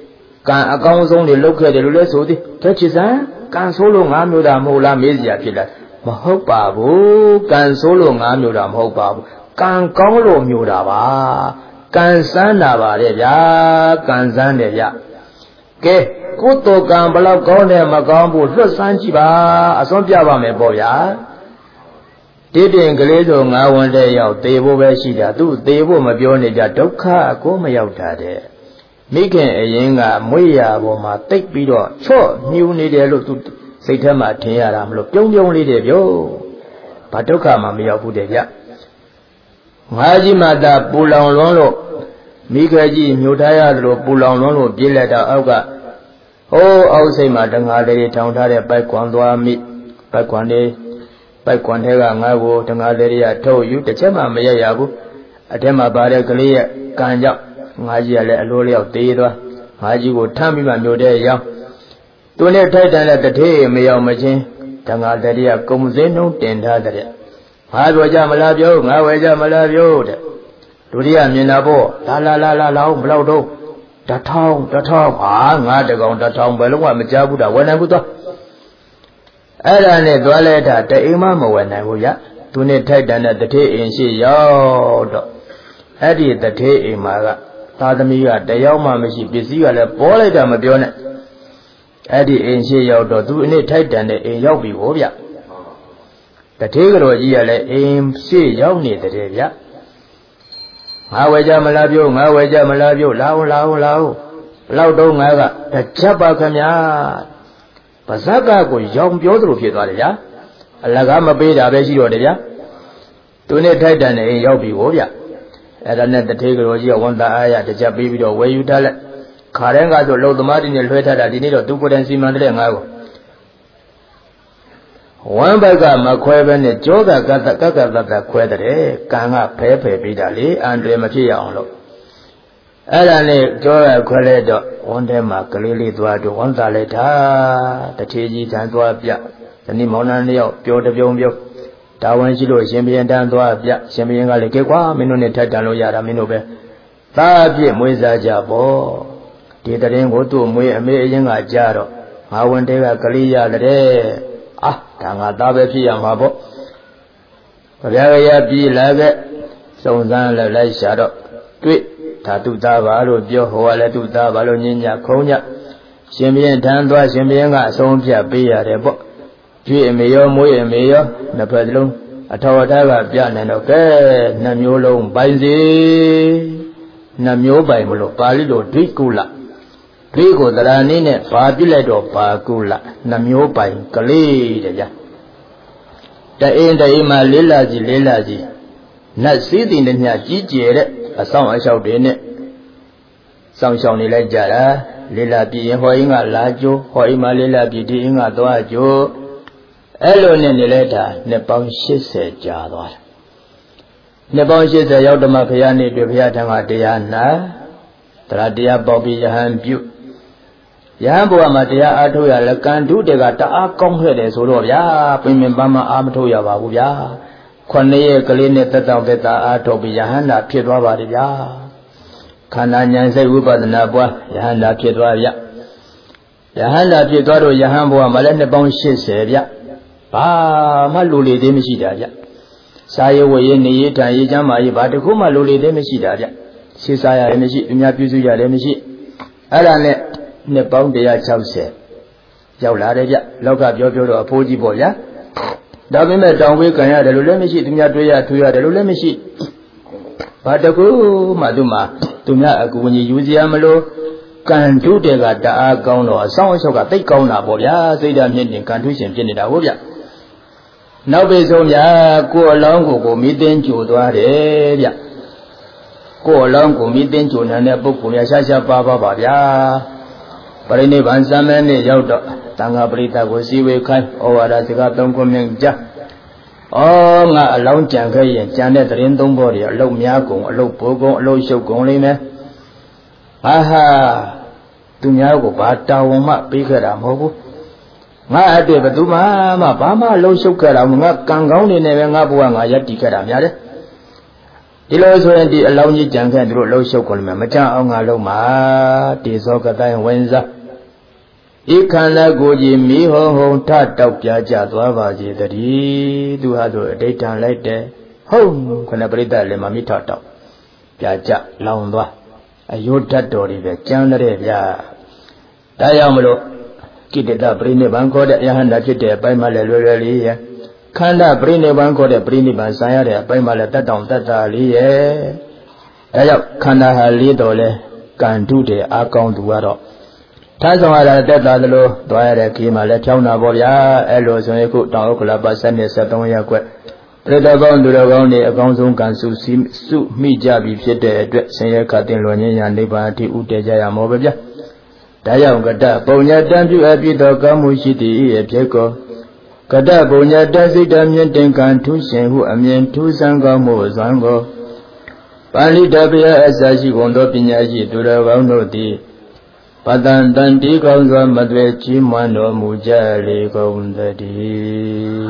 ကန်အကောင်းဆုံးတွေလုပ်ခဲ့တယ်လို့လဲဆိုသည်တချစ်စံကန်ဆိုးလို့ငါမျိုးသားမဟုတ်လားမေးစရာဖြစ်လာမဟုတ်ပါဘူးကန်ဆိုးလို့ငါမျိုးသားမဟုတ်ပါဘူးကန်ကောင်းလို့မျိုးတာပါကန်စမ်းတာပါတဲ့ဗျာကန်စမ်းတယ်ဗျကဲကုသိုလ်ကံဘလောက်ကောင်းတယ်မကောင်းဘူးလွတ်စမ်းကြည့်ပါအစွန်းပြပါမယ်ပေါ့ဗျာတိတိကလေးဆိုငါဝန်တဲ့ရောက်သေဖို့ပဲရှိတာသူသေဖို့မပြောနေကြဒုက္ခကိုမရောက်တာတဲ့မိခင်အရင်ကမွေးရပေါ်မှာတိတ်ပြီးတော့ချော့ညှူနေတယ်လို့သူစိတ်ထဲမှာထင်ရတာမလို့ပြုံးပြုံးလေးတယ်ပြောဘာဒုက္ခမှမရောက်ဘူးတဲ့ဗျငါကြီးမှသာပူလောင်လွန်းလို့မိခင်ကြီးညှို့ထားရတယ်လို့ပူလောင်လွန်းလို့ပြေးလက်တော့အောက်ကဟိုးအောက်စိတ်မှာတငါလေးထောင်ထားတဲ့ပိုက်ကွန်သွားမိပိုက်ကွန်ထဲကငါ့ကိုတငါလေးရထုတ်ယူတစ်ချက်မှမရရဘူးအထက်မှာပါတဲ့ကလေးရဲ့ကံကြောင့်ငါကြီးကလည်းအလိုလျောက်သေးသွားငါကြီးကိုထမ်းပြီးမှမျိုးတဲ့ရောက်သူနဲ့ထိုက်တန်တဲ့တထေးမရောက်မချင်းတငါလေးရကုံစင်းနှုံးတင်ထားတဲ့ငါပြောကြမလားပြောငါဝယ်ကြမလားပြောတဲ့လူတွေကမြင်တာပေါ့လာဘလောက်တော့တထောင်ဟာငါတကောင်တထောင်ဘယ်လုံးမှမကြားဘူးတာဝယ်နိုင်ဘူးသွားအဲ့ဒါနဲ့သွားလဲတာတအိမ်မှမဝယ်နိုင်ဘူးဗျသူနဲ့ထိုက်တန်တဲ့တထေးအိမ်ရှိရောက်တော့အဲ့ဒီတထေးအိမ်မှာကသာသမီကတယောက်မှမရှိပစ္စည်းကလည်းပေါ်လိုက်တာမပြောနဲ့အဲ့ဒီအိမ်ရှိရောက်တော့သူအနည်းထိုက်တန်တဲ့အိမ်ရောက်ပြီဟောဗျတထေးကတော်ကြီးကလည်းအိမ်ရှိရောက်နေတယ်ဗျငါဝယ်ကြမလားပြောငါဝယ်ကြမလားပြောလာအောင်ဘလောက်တော့ငါကတစ်ချက်ပါခမညာပါဇက်ကကိုရောင်ပြောသလိုဖြစ်သွားတယ်ဗျာအလကားမပေးတာပဲရှိတော့တယ်ဗျာသူနဲ့ထိုက်တန်တဲ့အိမ်ရောက်ပြီဟောဗျအဲ့ဒါနဲ့တထေးကတော်ကြီးကဝန်တာအားရတစ်ချက်ပေးပြီးတော့ဝယ်ယူထားလိုက်ခါတိုင်းကဆိုလုံသမားတွေနဲ့လွှဲထားတာဒီနေ့တော့သူကိုယ်တိုင်စီမံတဲ့ငါကိုဝမ်းဘက်ကမခွဲပဲနဲ့ကြောကကတ်ခွဲတဲ့ကံကဖဲပေးတာလေအန်တွေမဖြစ်ရအောင်လို့အဲ့ဒါနဲ့ကြောကခွဲလိုက်တော့ဝမ်းထဲမှာကလေးလေးသွားတော့ဝမ်းသာလိုက်တာတထေးကြီးတန်းသွားပြဒီနေ့မောင်နှံနှစ်ယောက်ပြောတပြုံပြောတာဝန်ရှိလို့ရှင်ဘုရင်တန်းသွားပြရှင်ဘုရင်ကလည်းကဲကွာမင်းတို့နဲ့ထိုက်တန်လို့ရတာမင်းတို့ပဲသားပြည့်မွေးစားကြပေါ့ဒီတရင်ကိုသူ့မွေးအမေအရင်ကကြားတော့ငါဝန်တဲကကလေးရတယ်ဒါငါသားပဲဖြစ်ရမှာပေါ့ဗျာရပြည်လာခဲ့စုံစမ်းလိုက်ရှာတော့တွေ့ဒါသူ့သားပါလို့ပြောဟောကလည်းသူ့သားပါလို့ညင်ညခုံးညရှင်ဘုရင်ထမ်းသွားရှင်ဘုရင်ကအဆုံးဖြတ်ပေးရတယ်ပေါ့ကျွေးအမေရောမွေးအမေရောနှစ်ဖက်လုံးအထောက်အထားကပြနေတော့ကဲနှမျိုးလုံးပိုင်စီနှမျိုးပိုင်မလို့ပါဠိလိုဒိကုလဒိကိုတရာနည်းနဲ့ဘာပြလိုက်တော့ဘာကုလနှမျိုးပိုင်ကလေးတဲ့ဗျာတအိမ်မှာလေးလာစီနတ်စည်းတင်တဲ့ညကြီးကျယ်တဲ့အဆောင်အလျှောက်တွေနဲ့စောင့်ရှောင်နေလိုက်ကြတာလေးလာပြည်ရင်ဟောအင်းကလာကြိုးဟောအင်းမှာလေးလာပြည်ဒီအင်းကသွားကြိုးအဲ့လိုနဲ့နေလိုက်တာနှစ်ပေါင်း80ကြာသွားတယ်နှစ်ပေါင်း80ရောက်ဓမ္မဘုရားနေတွေ့ဘုရားထံကတရားနာတရားပေါပြီးယဟန်ပြုယဟန်ဘုရားမှာတရားအားထုတ်ရလဲကံဓုတေကတအားကောင်းခဲ့တယ်ဆိုတော့ဗျာပင်ပန်းမအားမထုတ်ရပါဘူးဗျာ9ရက်ကလေးနဲ့သက်တာအားထုတ်ပြီးယဟန်နာဖြစ်သွားပါတယ်ဗျာခန္ဓာဉာဏ်စိတ်ဝိပဿနာပွားယဟန်နာဖြစ်သွားဗျယဟန်နာဖြစ်သွားတော့ယဟန်ဘုရားမှာလည်းနှစ်ပေါင်း80ဗျဘာမှလူလေသေးမရှိတာဗျစာရဝရေးနေရထိုင်ရချမ်းမာရေးဘာတခုမှလူလေသေးမရှိတာဗျရှင်းစားရတယ်မရှိအများပြုစုရတယ်မရှိအဲ့ဒါနဲ့နှစ်ပေါင်း160ရောက်လာတယ်ဗျလောကပြောတော့အဖိုးကြီးပေါ့ဗျာဒါပေမဲ့တောင်ဝေးကံရတယ်လို့လည်းမရှိသူများတွေးရထွေးရတယ်လို့လည်းမရှိဘာတခုမှသူများအကူအညီယူစရာမလိုကံထုတဲ့ကတအားကောင်းတော့အဆောင်အလျှောက်ကသိကောင်းတာပေါ့ဗျာစိတ်ဓာတ်မြင့်တင်ကံထုရှင်ဖြစ်နေတာဟုတ်ဗျနောက်ပိဆုံးဗျာကိုယ်အလောင်းကိုမိသိန်းကြိုသွားတယ်ဗျကိုယ်အလောင်းကိုမိသိန်းကြိုနေတဲ့ပုဂ္ဂိုလ်များရှားပါဗျာပရိနိဗ္ဗာန်စံမဲ့နေ့ရောက်တော့သံဃာပရိသတ်ကိုစည်းဝေးခိုင်းဩဝါဒစကား3ခုမြင်ကြငါအလောင်းကြံခဲ့ရင်ကြံတဲ့သတင်း3ဘောတွေအလုတ်များကုန်အလုတ်ပိုးကုန်အလုတ်ရှုပ်ကုန်လိမ့်မယ်သူများကိုဘာတာဝန်မှပေးခဲ့တာမဟုတ်ဘူးငါအတွေ့ဘသူမှဘာမှလှုပ်ရှုပ်ခဲ့တာငါကံကောင်းနေနေပဲငါဘဝငါရက်တည်ခဲ့တာများတယ်ဒီလိုဆိုရင်ဒီအလောင်းကြီးကြံခဲ့သူတို့လှုပ်ရှုပ်ကုန်မယ်မကြအောင်ငါလုံးမှာတေဇောကတိုင်းဝင်စားဤခန္ဓာကိုယ်ကြီးမိဟုံဟုံထတောက်ပြကြသွားပါစေတည်းသူဟာဆိုအဋ္ဌံလိုက်တယ်ဟုတ်ခဏပရိသတ်လည်းမမိထတောက်ပြကြလောင်သွားအယုဒ္ဓတော်တွေပဲကြမ်းတဲ့ဗျာဒါကြောင့်မလို့ကိတ္တပရိနိဗ္ဗာန်ခေါ်တဲ့ယဟန္တာဖြစ်တဲ့အပိုင်းမှလည်းလွယ်လွယ်လေးရဲ့ခန္ဓာပရိနိဗ္ဗာန်ခေါ်တဲ့ပရိနိဗ္ဗာန်ဆံရတဲ့အပိုင်းမှလည်းတတ်တောင်တတ်တာလေးရဲ့ဒါကြောင့်ခန္ဓာဟာလေးတော်လဲကံဓုတဲ့အာကောင်းသူကတော့ထားဆောင်ရတာတက်တာသလိုသွားရတဲ့ခီးမှလည်းဖြောင်းတာပေါ့ဗျာအဲ့လိုဆိုရင်ခုတောင်ဥက္ကလာပါ7နဲ့73ရက်ကွက်ပြိတ္တကောင်းသူတော်ကောင်းတွေအကောင်းဆုံးကံစုမိကြပြီဖြစ်တဲ့အတွက်ဆင်းရဲခတ်တင်လွန်ခြင်းညာနိဗ္ဗာန်အထိဥတည်ကြရမှာပဲဗျာဒါကြောင့်ကတပုံညာတံပြုအပ်ပြီးတော့ကောင်းမှုရှိသည်ရဲ့ဖြစ်ကောကတပုံညာတစိတ်တမြင့်တင်ကံထူးရှင်ဟုအမြင်ထူးဆန်းကောင်းမှုဇွမ်းကိုပါဠိတော်ဗျာအစရှိကုန်သောပညာရှိသူတော်ကောင်းတို့သည်ပတန်တန်တီကောင်းစွာမသွေချီးမွမ်းတော်မူကြလေကုန်သတည်း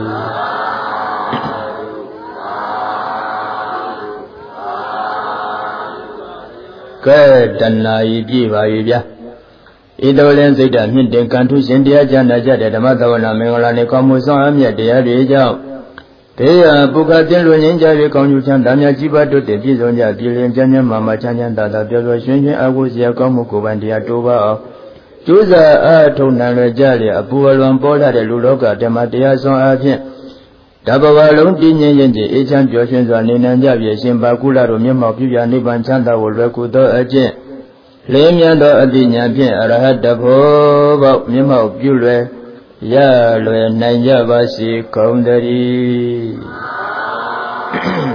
ကဲတဏှာဤပြည့်ပါ၏ဗျာဤတော်လင်းစိတ်ဓာတ်မြင့်တင်ကံထုရှင်တရားကျမ်းနာကြတဲ့ဓမ္မသဝနာမင်္ဂလာနှင့်ကောင်းမှုဆောင်အမြတ်တရားတွေကြောင့်ဘေးရပုခတင်လွင်ငင်းကြ၍ကောင်းကျိုးချမ်းသာများကြီးပါတို့တည်ပြည့်စုံကြပြည်လင်ချမ်းချမ်းမာမာချမ်းချမ်းသာသာပျော်ပျော်ရွှင်ရွှင်အကုစရာကောင်းမှုကိုယ်ပိုင်တရားတိုးပါအောင်ကျိုးစားအားထုတ်နိုင်လွယ်ကြလျက်အပူအလွန်ပေါ်လာတဲ့လူလောကဓမ္မတရားဆောင်အားဖြင့်တဘဝလုံးတည်ငြိမ်ရင်တည်အေးချမ်းပျော်ရွှင်စွာနေနိုင်ကြပြီရှင်ပါကုလတို့မျက်မှောက်ပြုပြနိဗ္ဗာန်ချမ်းသာကိုလွယ်ကူသောအကျင့်လေးမြတ်သောအတိညာဖြင့်အရဟတဘောပေါက်မျက်မှောက်ပြုလွယ်ရလွယ်နိုင်ကြပါစေကုန်သတည်း